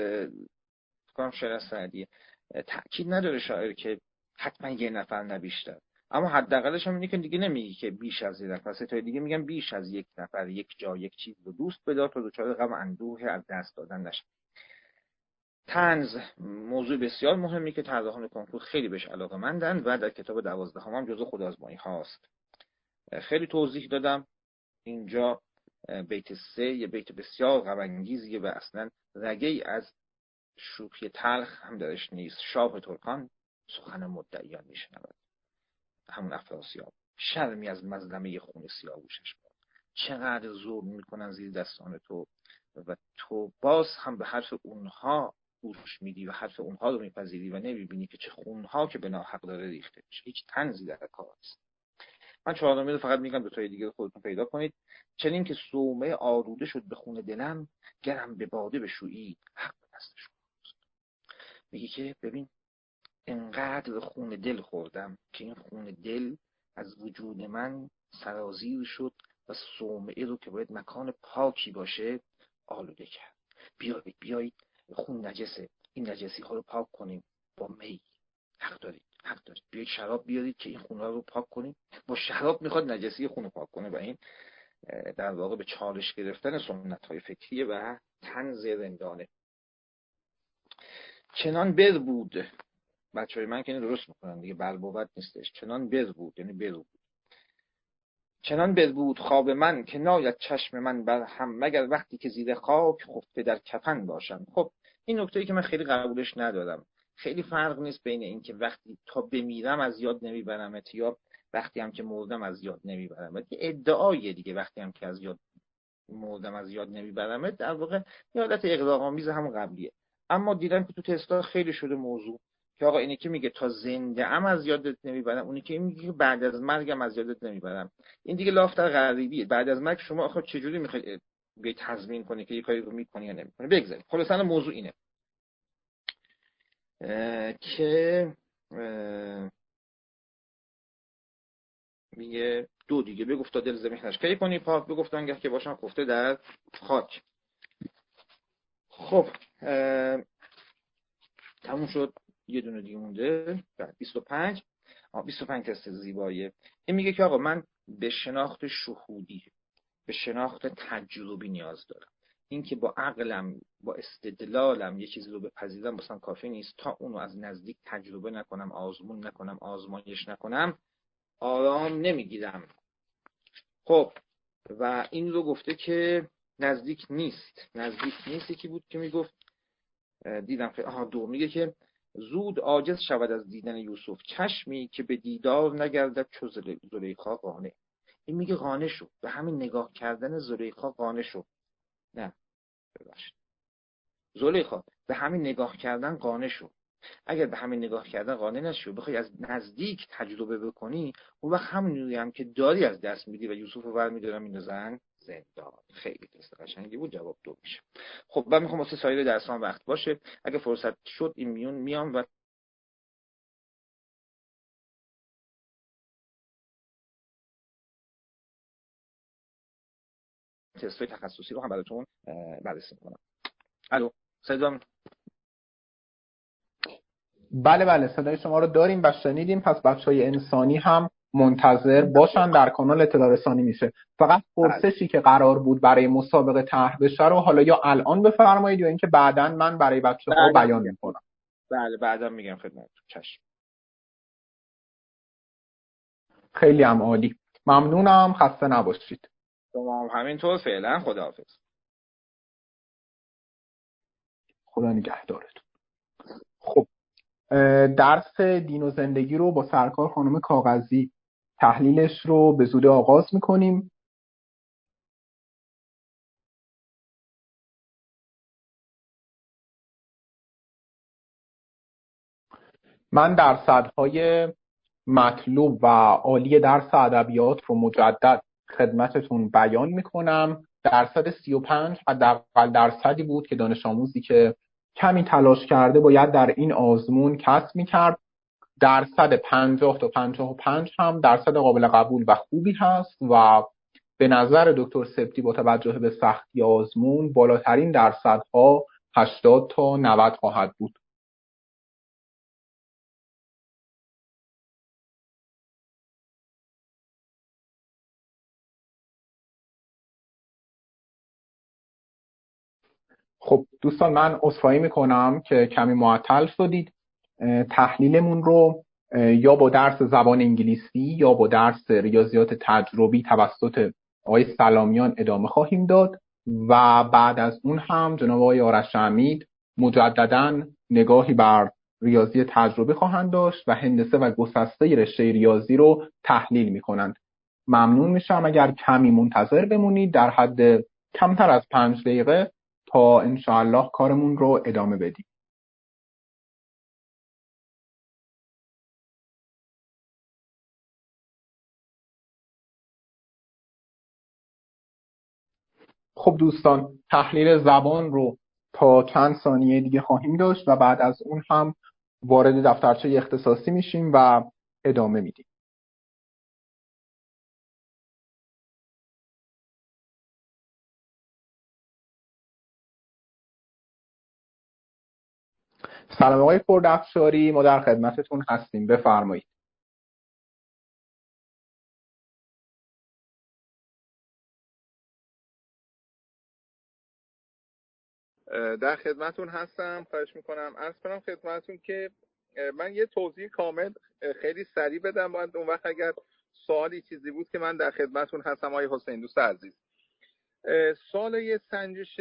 [SPEAKER 2] فکرم شعر سعدیه، تأکید نداره شاعر که حتما یه نفر نه بیشتر، اما حداقلش هم اینه که دیگه نمیگه که بیش از یه نفر. ستای دیگه میگن بیش از یک نفر، یک جا، یک چیز رو دوست بدار تا دچار غم اندوه از دست دادن نشه. طنز موضوع بسیار مهمی که طراحان کنکور خیلی بهش علاقه‌مندن و در کتاب 12 هم جزو خودآزمایی هاست. خیلی توضیح دادم. اینجا بیت 3 یه بیت بسیار غم انگیزیه و اصلا رگه‌ای از شوخی تلخ هم درش نیست. شاه ترکان سخن مدعیان میشنود، همون افراسیاب. شرمی از مظلمه خون سیاوشش باد. چقدر ظلم میکنن زیر دستان تو و تو باز هم به حرف اونها گوش میدی و حرف اونها رو میپذیری و نمیبینی که چه خونها که به ناحق داره ریخته میشه. هیچ طنزی در کار نیست. من 4 رو فقط میگم، 2 دیگه خودتون پیدا کنید. چنین که صومعه آلوده شد به خون دلم، گرم به باده بشویی حق دستش. میگه که ببین انقدر خون دل خوردم که این خون دل از وجود من سرازیر شد و صومعه رو که باید مکان پاکی باشه آلوده کرد. بیایید خون نجسه، این نجسی ها رو پاک کنیم با می. حق دارید بیایید شراب بیارید که این خون ها رو پاک کنیم. با شراب میخواد نجسی خون رو پاک کنه و این در واقع به چالش گرفتن سنت های فکریه و طنز رندانه. چنان بر بود، بچه‌های من که اینو درست میکنن دیگه، بلبوت نیستش. چنان بر بود یعنی برو بود. چنان بر بود خواب من که ناید چشم من بر هم، مگر وقتی که زیر خاک خفته در کفن باشم. خب این نکته‌ای که من خیلی قبولش ندارم. خیلی فرق نیست بین این که وقتی تا بمیرم از یاد نمیبرمت یا وقتی هم که مردم از یاد نمیبرمت. یه ادعایه دیگه. وقتی هم که از یاد مردم از یاد نمیبرمت در واقع یه حالت اغراق‌آمیز هم قبلیه. اما دیدم که تو تستا خیلی شده موضوع که آقا اینی که میگه تا زنده ام از یادت نمیبرم، اونی که میگه بعد از مرگم از یادت نمیبرم. این دیگه لافتر غریبیه. بعد از مرگ شما آخه چجوری میخواید به تضمین کنی که یه کاری رو میکنی یا نمیکنی؟ بگذارید. خلاصا موضوع اینه که میگه 2 دیگه بگفت تا دل زمینش کی کنی پاک، بگفت انگه که باشم خفته در خاک. خب تموم شد. یه دونه دیگه مونده. 25 تست زیباییه. این میگه که آقا من به شناخت شهودی، به شناخت تجربی نیاز دارم. این که با عقلم، با استدلالم یه چیزی رو بپذیرم مثلا کافی نیست. تا اونو از نزدیک تجربه نکنم، آزمون نکنم، آزمایش نکنم، آرام نمیگیرم. خب و این رو گفته که نزدیک نیست. یکی بود که میگفت دیدم که 2 میگه که زود عاجز شود از دیدن یوسف، چشمی که به دیدار نگردد چو زلیخا قانع. این میگه قانع شد، به همین نگاه کردن زلیخا قانع شد. نه ببخشید، زلیخا به همین نگاه کردن قانع شد. اگر به همین نگاه کردن قانع نشی و بخوای از نزدیک تجربه بکنی، اون وقت همونجوری هم که داری از دست میدی و یوسف رو برمی‌دارن میندازن زندان. خیلی تست قشنگی بود. جواب 2 میشه. خب من میخوام واسه سایر درسام وقت باشه، اگه فرصت شد این میام و تست‌های تخصصی رو هم براتون بررسی می‌کنم. الو صدام؟
[SPEAKER 1] بله بله، صدای شما رو داریم و شنیدیم. پس بچهای انسانی هم منتظر باشن، در کانال اطلاع رسانی میشه. فقط پرسشی که قرار بود برای مسابقه طرح بشه رو حالا یا الان بفرمایید یا اینکه بعداً من برای بچه‌ها بیان میکنم.
[SPEAKER 2] بله بعدا میگم خدمتتون. چشم.
[SPEAKER 1] خیلی هم عالی، ممنونم، خسته نباشید.
[SPEAKER 2] شما هم همینطور. فعلا خداحافظ.
[SPEAKER 1] خدا نگهدارتون. خب درس دین و زندگی رو با سرکار خانم کاغذی تحلیلش رو به زودی آغاز میکنیم. من درصدهای مطلوب و عالی درس ادبیات رو مجدد خدمتتون بیان میکنم. درصد 35 حداقل درصدی بود که دانش آموزی که کمی تلاش کرده باید در این آزمون کسب میکرد. درصد 50 تا 55 هم درصد قابل قبول و خوبی هست و به نظر دکتر سبتی با توجه به سختی آزمون بالاترین درصدها 80 تا 90 خواهد بود. خب دوستان، من عذرخواهی میکنم که کمی معطل شدید. تحلیلمون رو یا با درس زبان انگلیسی یا با درس ریاضیات تجربی توسط آقای سلامیان ادامه خواهیم داد و بعد از اون هم جناب آقای آرش حمید مجدداً نگاهی بر ریاضی تجربی خواهند داشت و هندسه و گسسته رشته ریاضی رو تحلیل میکنند. ممنون میشم اگر کمی منتظر بمونید، در حد کمتر از 5 دقیقه تا انشاءالله کارمون رو ادامه بدیم. خب دوستان، تحلیل زبان رو تا چند ثانیه دیگه خواهیم داشت و بعد از اون هم وارد دفترچه اختصاصی میشیم و ادامه میدیم. سلام آقای پردفشاری، ما در خدمتتون هستیم، بفرمایید.
[SPEAKER 3] در خدمتون هستم. خواهش میکنم عرض کنم خدمتون که من یه توضیح کامل خیلی سریع بدم، باید اون وقت اگر سوالی چیزی بود که من در خدمتون هستم. آقای حسین دوست عزیز، سوال سنجش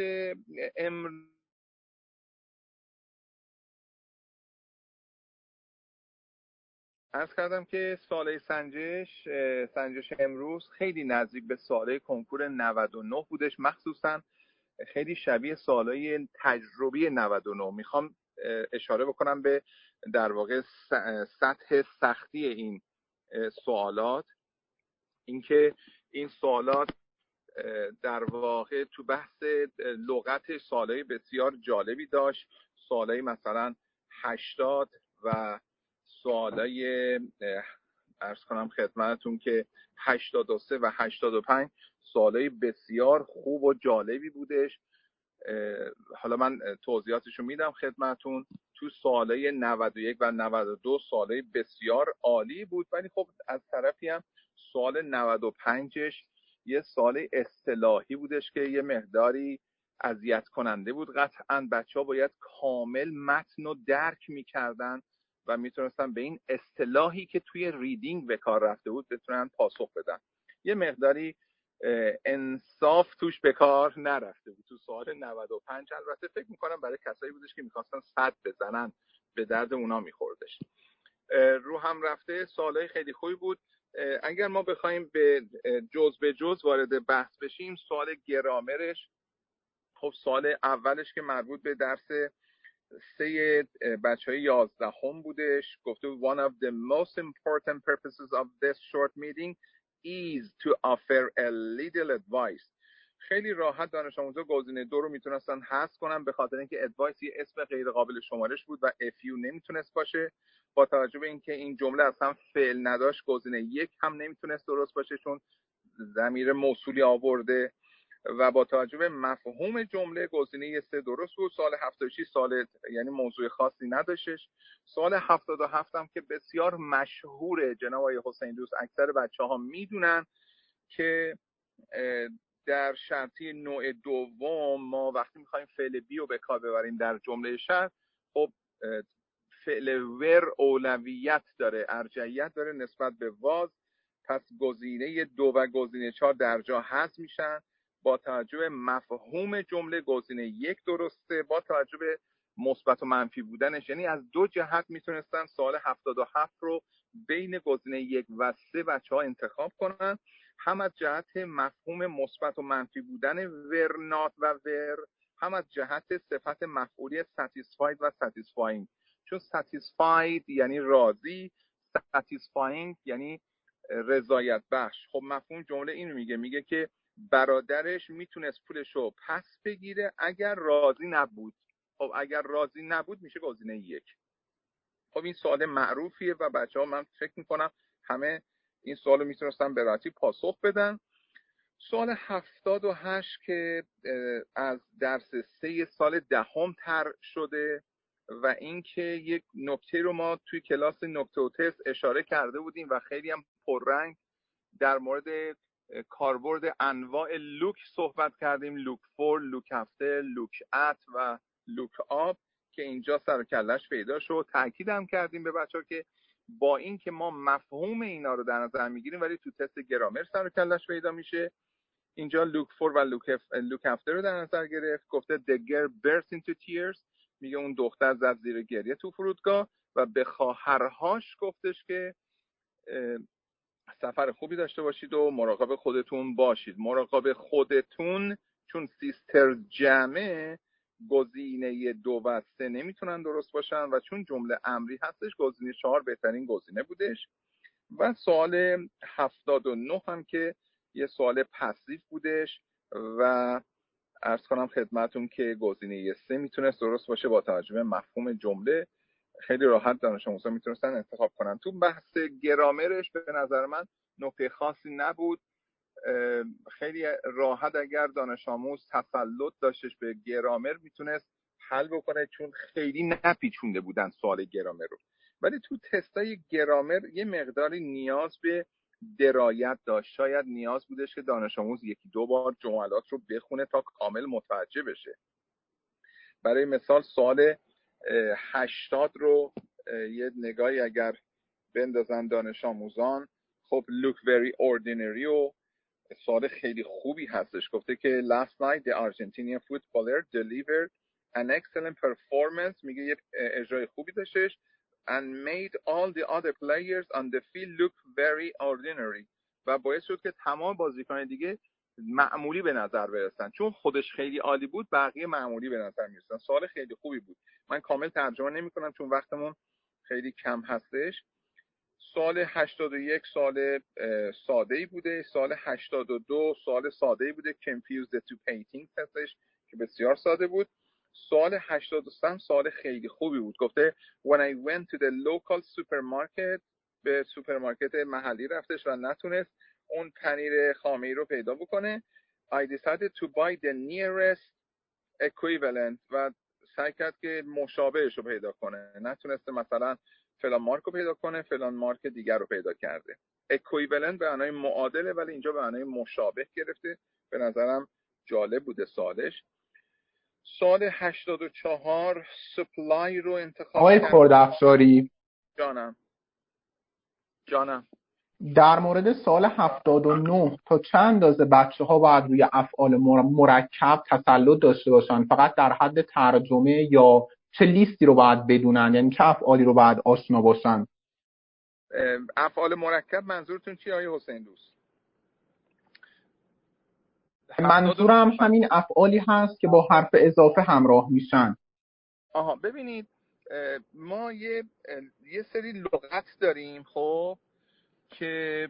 [SPEAKER 3] عرض کردم که سوال سنجش امروز خیلی نزدیک به سوال کنکور 99 بودش، مخصوصا خیلی شبیه سوالای تجربی 99. میخوام اشاره بکنم به در واقع سطح سختی این سوالات. اینکه این سوالات در واقع تو بحث لغت سوالای بسیار جالبی داشت. سوالای مثلا 80 و سوالای عرض کنم خدمتتون که 83 و 85 سوالای بسیار خوب و جالبی بودش. حالا من توضیحاتشو میدم خدمتون. تو سوالای 91 و 92 سوالای بسیار عالی بود، ولی خب از طرفی هم سوال 95ش یه سوال اصطلاحی بودش که یه مقداری اذیت کننده بود. قطعا بچه ها باید کامل متن رو درک میکردن و میتونستن به این اصطلاحی که توی ریدینگ به کار رفته بود بتونن پاسخ بدن. یه مقداری انصاف توش به کار نرفته بود تو سوال 95. البته فکر میکنم برای کسایی بودش که میخواستن 100 بزنن به درد اونا میخوردش. رو هم رفته سوالای خیلی خوبی بود. اگر ما بخوایم به جز وارد بحث بشیم، سوال گرامرش، خب سوال اولش که مربوط به درس 3 بچهای 11 بودش، گفته one of the most important purposes of this short meeting is to offer a little advice. خیلی راحت دانش آموزا گزینه 2 رو میتونستن حذف کنن به خاطر اینکه advice یه اسم غیر قابل شمارش بود و if you نمیتونست باشه. با توجه به اینکه این جمله اصلا فعل نداشت، گزینه 1 هم نمیتونست درست باشه چون ضمیر موصولی آورده و با توجه به مفهوم جمله گزینه 3 درست بود. سوال 76 سوال یعنی موضوع خاصی نداشتش. سوال 77 هم که بسیار مشهوره، جناب آقای حسین دوست اکثر بچه‌ها میدونن که در شرطی نوع دوم ما وقتی میخوایم فعل بی رو به کار ببریم در جمله شرط، خب فعل ور اولویت داره، ارجحیت داره نسبت به واز، پس گزینه 2 و گزینه 4 در جا حذف میشن. با توجه به مفهوم جمله گزینه 1 درسته، با توجه به مثبت و منفی بودنش، یعنی از 2 جهت میتونستن سوال 77 رو بین گزینه 1 و 3 بچه‌ها انتخاب کنن، هم از جهت مفهوم مثبت و منفی بودن ور نات و ور، هم از جهت صفت مفعولی satisfied و satisfying. چون satisfied یعنی راضی، satisfying یعنی رضایت بخش. خب مفهوم جمله اینو میگه که برادرش میتونست پولشو پس بگیره اگر راضی نبود. خب اگر راضی نبود میشه گزینه 1. خب این سوال معروفیه و بچه‌ها من فکر میکنم همه این سوالو میتونستن به راحتی پاسخ بدن. سوال 78 که از درس 3 سال 10 طرح شده و اینکه یک نکته رو ما توی کلاس نکته و تست اشاره کرده بودیم و خیلی هم پررنگ در مورد کاربرد انواع لوک صحبت کردیم، لوک فور، لوک افتر، لوک ات و لوک آپ، که اینجا سر و کلش پیدا شد. تاکید هم کردیم به بچه‌ها که با این که ما مفهوم اینا رو در نظر میگیریم ولی تو تست گرامر سر و کلش پیدا میشه. اینجا لوک فور و لوک افتر رو در نظر گرفت. گفته the girl burst into tears، میگه اون دختر زد زیر گریه تو فرودگاه و به خواهرهاش گفتش که سفر خوبی داشته باشید و مراقب خودتون باشید. مراقب خودتون چون سیستر جمعه گزینه 2 و 3 نمیتونن درست باشن و چون جمله امری هستش گزینه 4 بهترین گزینه بودش. و سوال 79 هم که یه سوال پسیو بودش و عرض کنم خدمتون که گزینه 3 میتونست درست باشه. با توجه به مفهوم جمله خیلی راحت دانش آموزا میتونستن انتخاب کنن. تو بحث گرامرش به نظر من نکته خاصی نبود. خیلی راحت اگر دانش آموز تسلط داشتش به گرامر میتونست حل بکنه چون خیلی نپیچونده بودن سوال گرامر رو. ولی تو تستای گرامر یه مقداری نیاز به درایت داشت. شاید نیاز بودش که دانش آموز 1-2 بار جملات رو بخونه تا کامل متوجه بشه. برای مثال سوال 80 رو یه نگاهی اگر بندازن دانش آموزان، خب look very ordinary و سوال خیلی خوبی هستش. گفته که last night the Argentinian footballer delivered an excellent performance، میگه یه اجرای خوبی داشتش and made all the other players on the field look very ordinary، و باعث شد که تمام بازیکنان دیگه معمولی به نظر برسن. چون خودش خیلی عالی بود بقیه معمولی به نظر میرسن. سوال خیلی خوبی بود. من کامل ترجمه نمی‌کنم چون وقتمون خیلی کم هستش. سوال 81 سوال ساده‌ای بوده. سوال 82 سوال ساده‌ای بوده confuse the two paintings هستش که بسیار ساده بود. سوال 83 سوال خیلی خوبی بود. گفته when I went to the local supermarket، به سوپرمارکت محلی رفتش و نتونست اون پنیر خامه‌ای رو پیدا بکنه. I decided to buy the nearest equivalent، و سعی کرد که مشابهش رو پیدا کنه. نتونسته مثلا فلان مارک رو پیدا کنه، فلان مارک دیگر رو پیدا کرده. equivalent به معنای معادله ولی اینجا به معنای مشابه گرفته. به نظرم جالب بوده سوالش. سوال 84 supply رو انتخاب
[SPEAKER 1] آقای کردافشاری،
[SPEAKER 3] جانم
[SPEAKER 1] در مورد سوال 79 تا چند اندازه بچه‌ها باید روی افعال مرکب تسلط داشته باشن؟ فقط در حد ترجمه یا چه لیستی رو باید بدونن، یعنی چه افعالی رو باید آشنا باشن؟
[SPEAKER 3] افعال مرکب منظورتون چی آقای حسین دوست؟
[SPEAKER 1] منظورم همین افعالی هست که با حرف اضافه همراه میشن.
[SPEAKER 3] ببینید ما یه سری لغت داریم خب که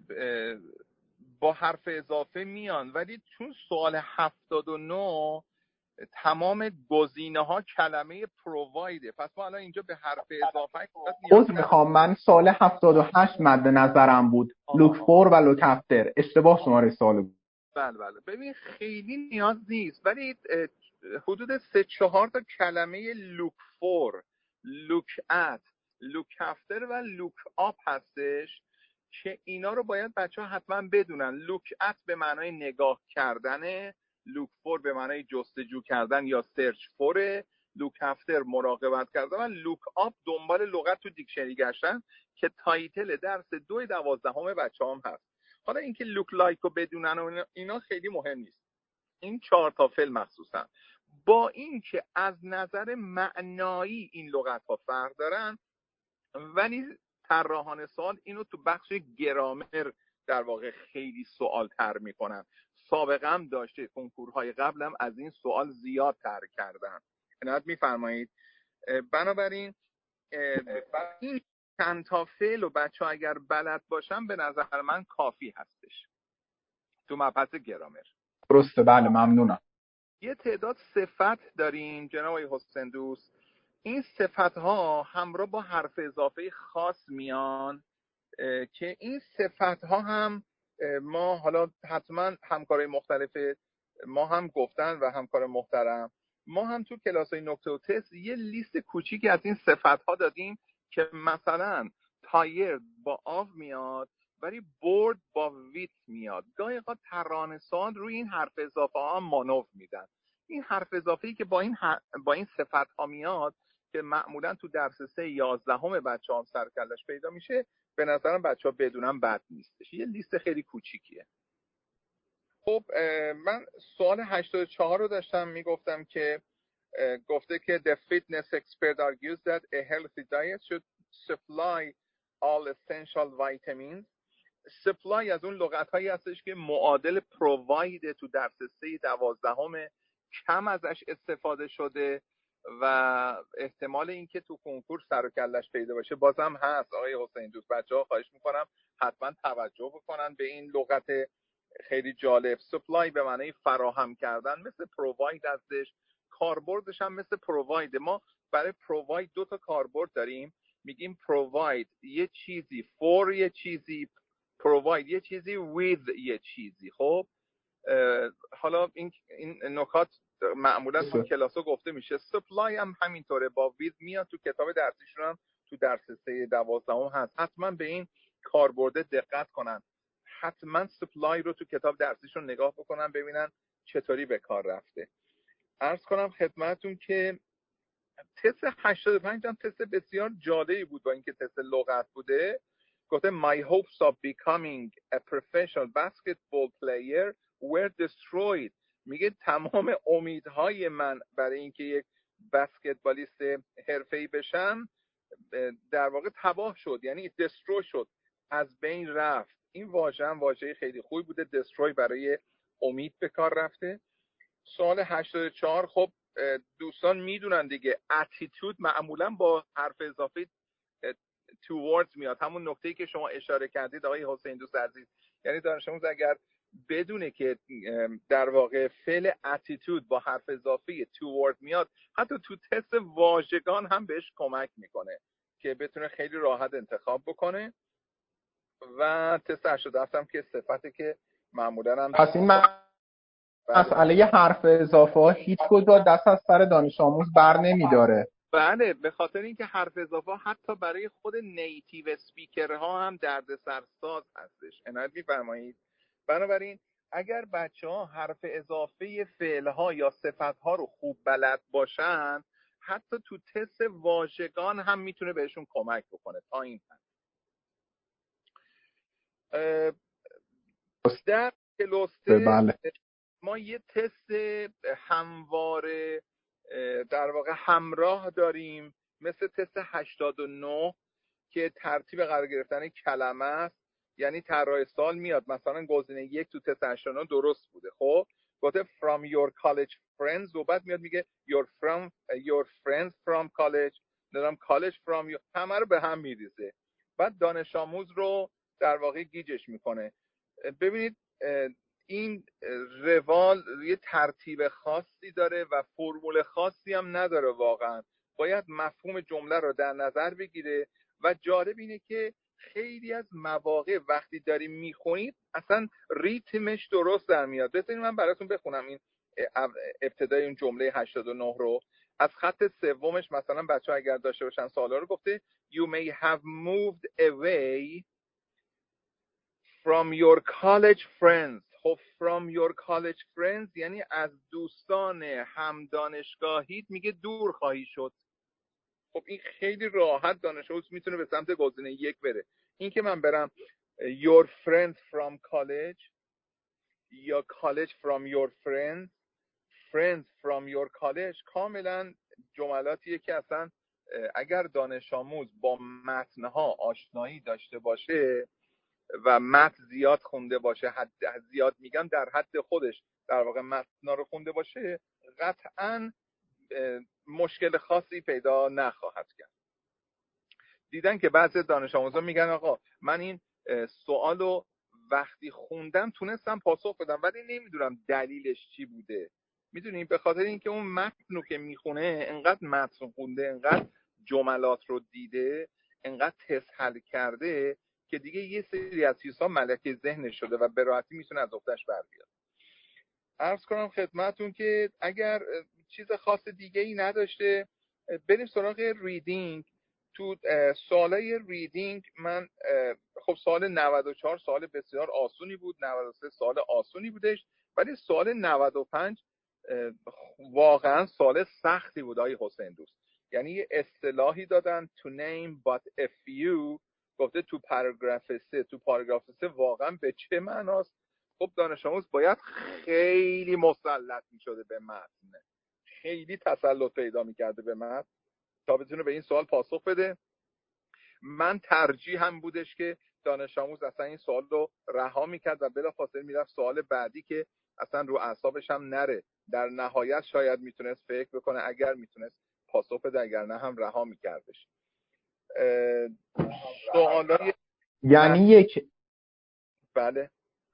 [SPEAKER 3] با حرف اضافه میان، ولی چون سوال 79 تمام گزینه ها کلمه پرووایده، پس ما الان اینجا به حرف اضافه
[SPEAKER 1] عذر میخوام، من سال 78 مد نظرم بود، لوک فور و لوک افتر، اشتباه شماره سال بود.
[SPEAKER 3] بله ببین خیلی نیاز نیست، ولی حدود 3-4 تا کلمه لوک فور، لوک ات، لوک افتر و لوک آپ هستش که اینا رو باید بچه‌ها حتما بدونن. لوک ات به معنای نگاه کردنه، لوک فور به معنای جستجو کردن یا سرچ فوره، لوک افتر مراقبت کردن و لوک آپ دنبال لغت تو دیکشنری گشتن که تایتل درس 2/12 بچه‌هام هست. حالا اینکه لوک لایک رو بدونن و اینا خیلی مهم نیست، این 4 تا فعل مخصوصا. با اینکه از نظر معنایی این لغت ها فرق دارن، ولی طراحان سوال اینو تو بخش گرامر در واقع خیلی سوال تر میکنن. سابقه هم داشته، کنکورهای قبلم از این سوال زیاد تر کردن. عنایت میفرمایید. بنابراین این چند تا فعل و بچه‌ها اگر بلد باشن به نظر من کافی هستش تو مبحث گرامر.
[SPEAKER 1] درسته، بله، ممنونم.
[SPEAKER 3] یه تعداد صفت داریم جناب آقای حسین دوست. این صفت ها همراه با حرف اضافه خاص میان که این صفت ها هم ما حالا حتما همکارای مختلف ما هم گفتن و همکار محترم ما هم تو کلاس های نکته و تست یه لیست کوچیکی از این صفت ها دادیم که مثلا تایر با آو میاد ولی برد با ویت میاد. گاهی اوقات طراحان روی این حرف اضافه ها مانور میدن. این حرف اضافه‌ای که با این صفت ها میاد که معمولا تو درس 3/11 بچه‌ها سرکلش پیدا میشه، به نظرم بچه‌ها بدونن بد نیستش. یه لیست خیلی کوچیکیه. خب من سوال 84 رو داشتم میگفتم که گفته که the fitness expert argues that a healthy diet should supply all essential vitamins. supply از اون لغت هایی هستش که معادل provide تو درس 3/12 کم ازش استفاده شده و احتمال اینکه تو کنکور سر و کلش پیدا باشه بازم هست. آقای حسین دوست بچه‌ها خواهش میکنم حتما توجه بکنن به این لغت خیلی جالب. supply به معنی فراهم کردن، مثل provide هستش، کاربردش هم مثل provide. ما برای provide 2 تا کاربرد داریم، میگیم provide یه چیزی for یه چیزی، provide یه چیزی with یه چیزی. خب حالا این نکات معمولا تو کلاس‌ها گفته میشه. supply هم همینطوره، با with میاد تو کتاب درسیشون هم تو درس 3/12 هست. حتما به این کاربرد دقت کنن، حتما supply رو تو کتاب درسیشون نگاه بکنن ببینن چطوری به کار رفته. عرض کنم خدمتتون که تست 85 هم تست بسیار جالبی بود، با اینکه تست لغت بوده. گفته my hopes of becoming a professional basketball player were destroyed. میگه تمام امیدهای من برای اینکه یک بسکتبالیست حرفه‌ای بشم در واقع تباه شد، یعنی destroy شد، از بین رفت. این واژه هم واژه خیلی خوبی بوده، destroy برای امید به کار رفته. سوال 84 خب دوستان میدونن دیگه، attitude معمولا با حرف اضافه towards میاد، همون نکته‌ای که شما اشاره کردید آقای حسین دوست عزیز. یعنی دانش آموز اگر بدونه که در واقع فعل attitude با حرف اضافه towards میاد، حتی تو تست واژگان هم بهش کمک میکنه که بتونه خیلی راحت انتخاب بکنه. و تست 87 هم که صفتی که معمولا هم
[SPEAKER 1] پس این مسئله حرف اضافه ها هیچ کجا دست از سر دانش آموز بر نمیداره.
[SPEAKER 3] بله، به خاطر اینکه حرف اضافه حتی برای خود نیتیو اسپیکرها هم دردسرساز هستش. عنایت می‌فرمایید. بنابراین اگر بچه‌ها حرف اضافه فعل‌ها یا صفت‌ها رو خوب بلد باشن، حتی تو تست واژگان هم میتونه بهشون کمک بکنه. تا این حد. در کلاس
[SPEAKER 1] بله.
[SPEAKER 3] ما یه تست همواره در واقع همراه داریم، مثل تست 89 که ترتیب قرار گرفتن کلمه است. یعنی طراح سوال میاد مثلا گزینه 1 تو تست 89 درست بوده، خب گفته from your college friends و بعد میاد میگه your friends from college، نمیدونم college from you، همه رو به هم میریزه. بعد دانش آموز رو در واقع گیجش میکنه. ببینید این روال یه ترتیب خاصی داره و فرمول خاصی هم نداره. واقعا باید مفهوم جمله رو در نظر بگیره و جالب اینه که خیلی از مواقع وقتی داریم میخونید اصلا ریتمش درست در میاد. بذارید من براتون بخونم این ابتدای اون جمله 89 رو از خط سومش. مثلا بچه‌ها اگر داشته باشن سوالا رو گفته You may have moved away from your college friends. خب from your college friends یعنی از دوستان هم دانشگاهیت میگه دور خواهی شد. خب این خیلی راحت دانش آموز میتونه به سمت گزینه 1 بره. این که من برم your friends from college یا college from your friends from your college کاملا جملاتیه که اصلا اگر دانش آموز با متنها آشنایی داشته باشه و متن زیاد خونده باشه، زیاد میگم در حد خودش در واقع متن‌ها رو خونده باشه، قطعاً مشکل خاصی پیدا نخواهد کرد. دیدن که بعضی دانش آموزا میگن آقا من این سوالو وقتی خوندم تونستم پاسخ بدم ولی نمیدونم دلیلش چی بوده. میدونین به خاطر اینکه اون متن رو که میخونه انقدر متن خونده، انقدر جملات رو دیده، انقدر تست حل کرده که دیگه یه سری از چیزها ملکه ذهنش شده و به راحتی میتونه از افتش بر بیاد. عرض کنم خدمتون که اگر چیز خاص دیگه ای نداشته بریم سراغ ریدینگ. تو سوالای ریدینگ من خب سوال 94 سوال بسیار آسونی بود، 93 سوال آسونی بودش، ولی سوال 95 واقعا سوال سختی بود آقای حسین دوست. یعنی یه اصطلاحی دادن to name but a few، گفته تو پاراگراف 3. تو پاراگراف 3 واقعا به چه معناست؟ خب دانش آموز باید خیلی مسلط می‌شده به متن، خیلی تسلط پیدا می‌کرده به متن تا بتونه به این سوال پاسخ بده. من ترجیح هم بودش که دانش آموز اصلا این سوال رو رها می‌کرد و بلافاصله میرفت سوال بعدی که اصلا رو اعصابش هم نره. در نهایت شاید میتونست فکر بکنه، اگر میتونست پاسخ بده، اگر نه هم رها می‌کردش. سوالای بله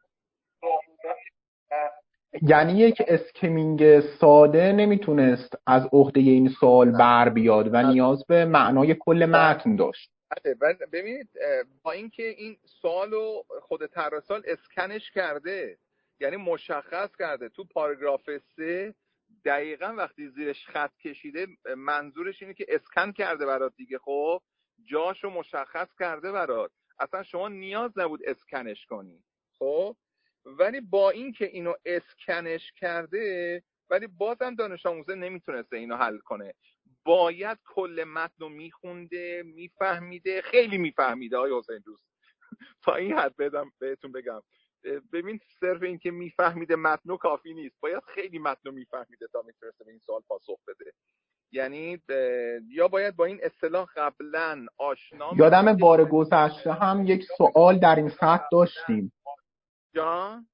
[SPEAKER 1] یعنی یک اسکیمینگ ساده نمیتونست از عهده این سوال بر بیاد و نیاز به معنای کل متن داشت.
[SPEAKER 3] ببینید با اینکه این سوالو خود طراح سوال اسکنش کرده، یعنی مشخص کرده تو پاراگراف 3 دقیقاً وقتی زیرش خط کشیده منظورش اینه که اسکن کرده برات دیگه. خب جاشو مشخص کرده برات، اصلا شما نیاز نبود اسکنش کنی. خب ولی با اینکه اینو اسکنش کرده ولی بازم دانش آموزه نمیتونسته اینو حل کنه. باید کل متن رو میخونده، میفهمیده، خیلی میفهمیده آقای حسین دوست. تا این حد بهتون بگم. ببین صرف این که میفهمیده متن کافی نیست، باید خیلی متن رو میفهمیده تا میتونسته به این سوال پاسخ بده. یعنی یا باید با این اصطلاح قبلا آشنا
[SPEAKER 1] یادم بار گذشته هم یک سوال در این سطح داشتیم.
[SPEAKER 3] جان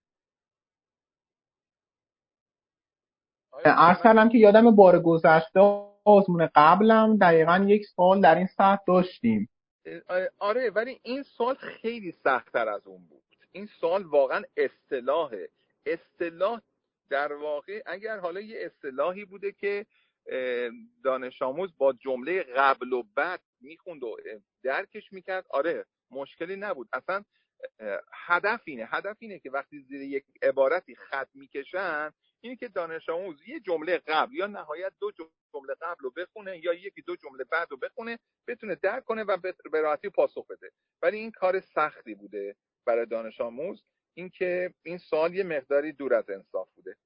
[SPEAKER 1] عرض کردم که یادم بار گذشته آزمون قبلم دقیقاً یک سوال در این سطح داشتیم.
[SPEAKER 3] آره ولی این سوال خیلی سخت‌تر از اون بود. این سوال واقعا اصطلاح در واقع اگر حالا یه اصطلاحی بوده که دانش آموز با جمله قبل و بعد میخوند و درکش میکرد، آره مشکلی نبود. اصلا هدف اینه که وقتی زیر یک عبارتی خط میکشن اینه که دانش آموز یه جمله قبل یا نهایت 2 جمله قبل رو بخونه یا 1-2 جمله بعد رو بخونه، بتونه درک کنه و به راحتی پاسخ بده. ولی این کار سختی بوده برای دانش آموز، اینکه این سوال یه مقداری دور از انصاف بوده.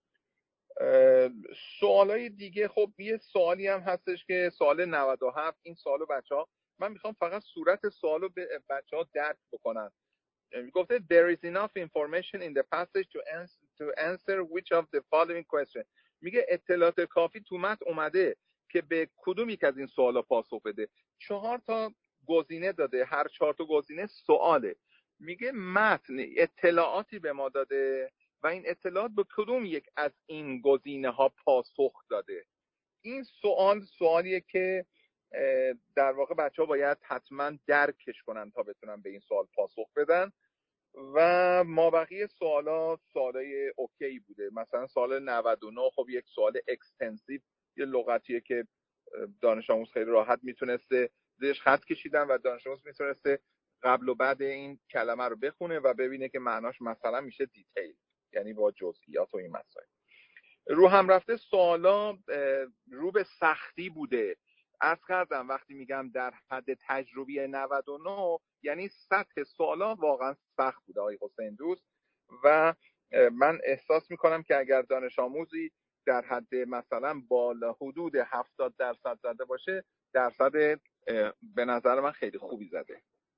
[SPEAKER 3] سوالای دیگه خب یه سوالی هم هستش که سوال 97. این سوالو بچه‌ها من میخوام فقط صورت سوالو به بچه‌ها درک بکنن. گفته there is enough information in the passage to answer which of the following question. میگه اطلاعات کافی تو متن اومده که به کدوم یک از این سوالا پاسخ بده. 4 تا گزینه داده، هر 4 تا گزینه سواله. میگه متن اطلاعاتی به ما داده و این اطلاعات به کدوم یک از این گزینه ها پاسخ داده. این سوالیه که در واقع بچه‌ها باید حتما درکش کنن تا بتونن به این سوال پاسخ بدن. و مابقی سوالای اوکی بوده. مثلا سوال 99 خب یک سوال اکستنسیو، یه لغتیه که دانش آموز خیلی راحت میتونسته زیرش خط کشیدن و دانش آموز میتونسته قبل و بعد این کلمه رو بخونه و ببینه که معناش مثلا میشه دیتیل، یعنی با جزئیات و این مسائل. رو هم رفته سوالا رو به سختی بوده. عرض کردم وقتی میگم در حد تجربی 99 یعنی سطح سوالا واقعا سخت بوده آقای حسین دوست. و من احساس میکنم که اگر دانش آموزی در حد مثلا بالا حدود 70% زده باشه، درصد به نظر من خیلی خوبی زده.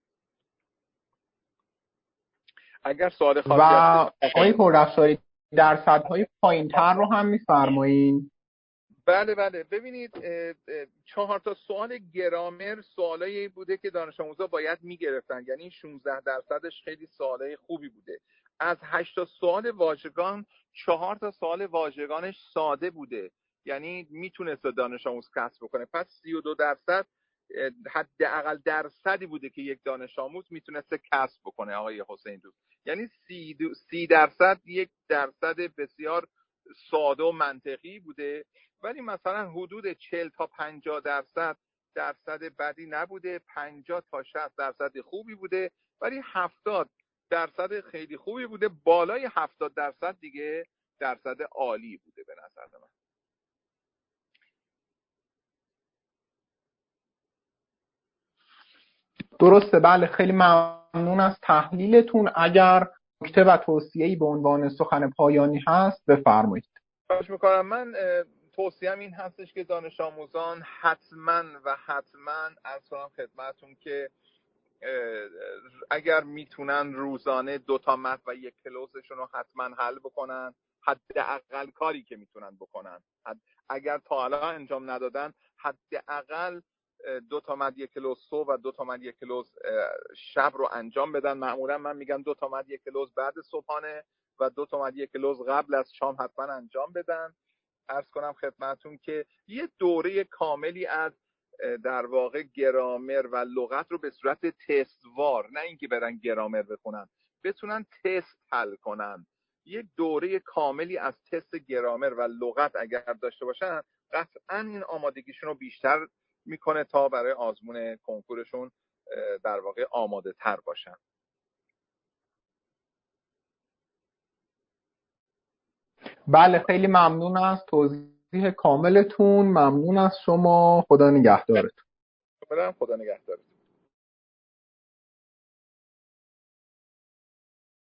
[SPEAKER 3] اگر سوال
[SPEAKER 1] و
[SPEAKER 3] خاصی هست
[SPEAKER 1] آقای پرافشاری درصدهای پایین‌تر رو هم می‌فرمایید؟
[SPEAKER 3] بله ببینید 4 تا سوال گرامر سوالایی بوده که دانش آموزا باید میگرفتن، یعنی 16% خیلی سوالای خوبی بوده. از 8 تا سوال واژگان 4 تا سوال واژگانش ساده بوده، یعنی میتونست دانش آموز کسب بکنه. پس 32% حداقل درصدی بوده که یک دانش آموز میتونسته کسب بکنه آقای حسین دوست. یعنی 30% یک درصد بسیار ساده و منطقی بوده. ولی مثلا حدود 40 تا 50% بدی نبوده، 50 تا 60% خوبی بوده، ولی 70% خیلی خوبی بوده. بالای 70% دیگه درصد عالی بوده به نظر من.
[SPEAKER 1] درسته، بله. خیلی ممنون از تحلیلتون. اگر نکته و توصیه‌ای به عنوان سخن پایانی هست بفرمایید.
[SPEAKER 3] خواهش میکنم. من توصیه‌ام این هستش که دانش آموزان حتما عرض کنم خدمتتون که اگر میتونن روزانه 2 تا متن و 1 کلوزشون رو حتما حل بکنن، حداقل کاری که میتونن بکنن. اگر تا الان انجام ندادن حداقل 2 تا متن 1 کلوز صبح و 2 تا متن 1 کلوز شب رو انجام بدن. معمولا من میگم 2 تا متن 1 کلوز بعد صبحانه و 2 تا متن 1 کلوز قبل از شام حتما انجام بدن. عرض کنم خدمتتون که یه دوره کاملی از در واقع گرامر و لغت رو به صورت تستوار، نه اینکه برن گرامر بخونن، بتونن تست حل کنن. یک دوره کاملی از تست گرامر و لغت اگر داشته باشن، قطعا این آمادگیشون رو بیشتر میکنه تا برای آزمون کنکورشون در واقع آماده تر باشن.
[SPEAKER 1] بله، خیلی ممنون از توضیح کاملتون. ممنون از شما. خدا نگهدارتون.
[SPEAKER 3] خدا نگهدارتون.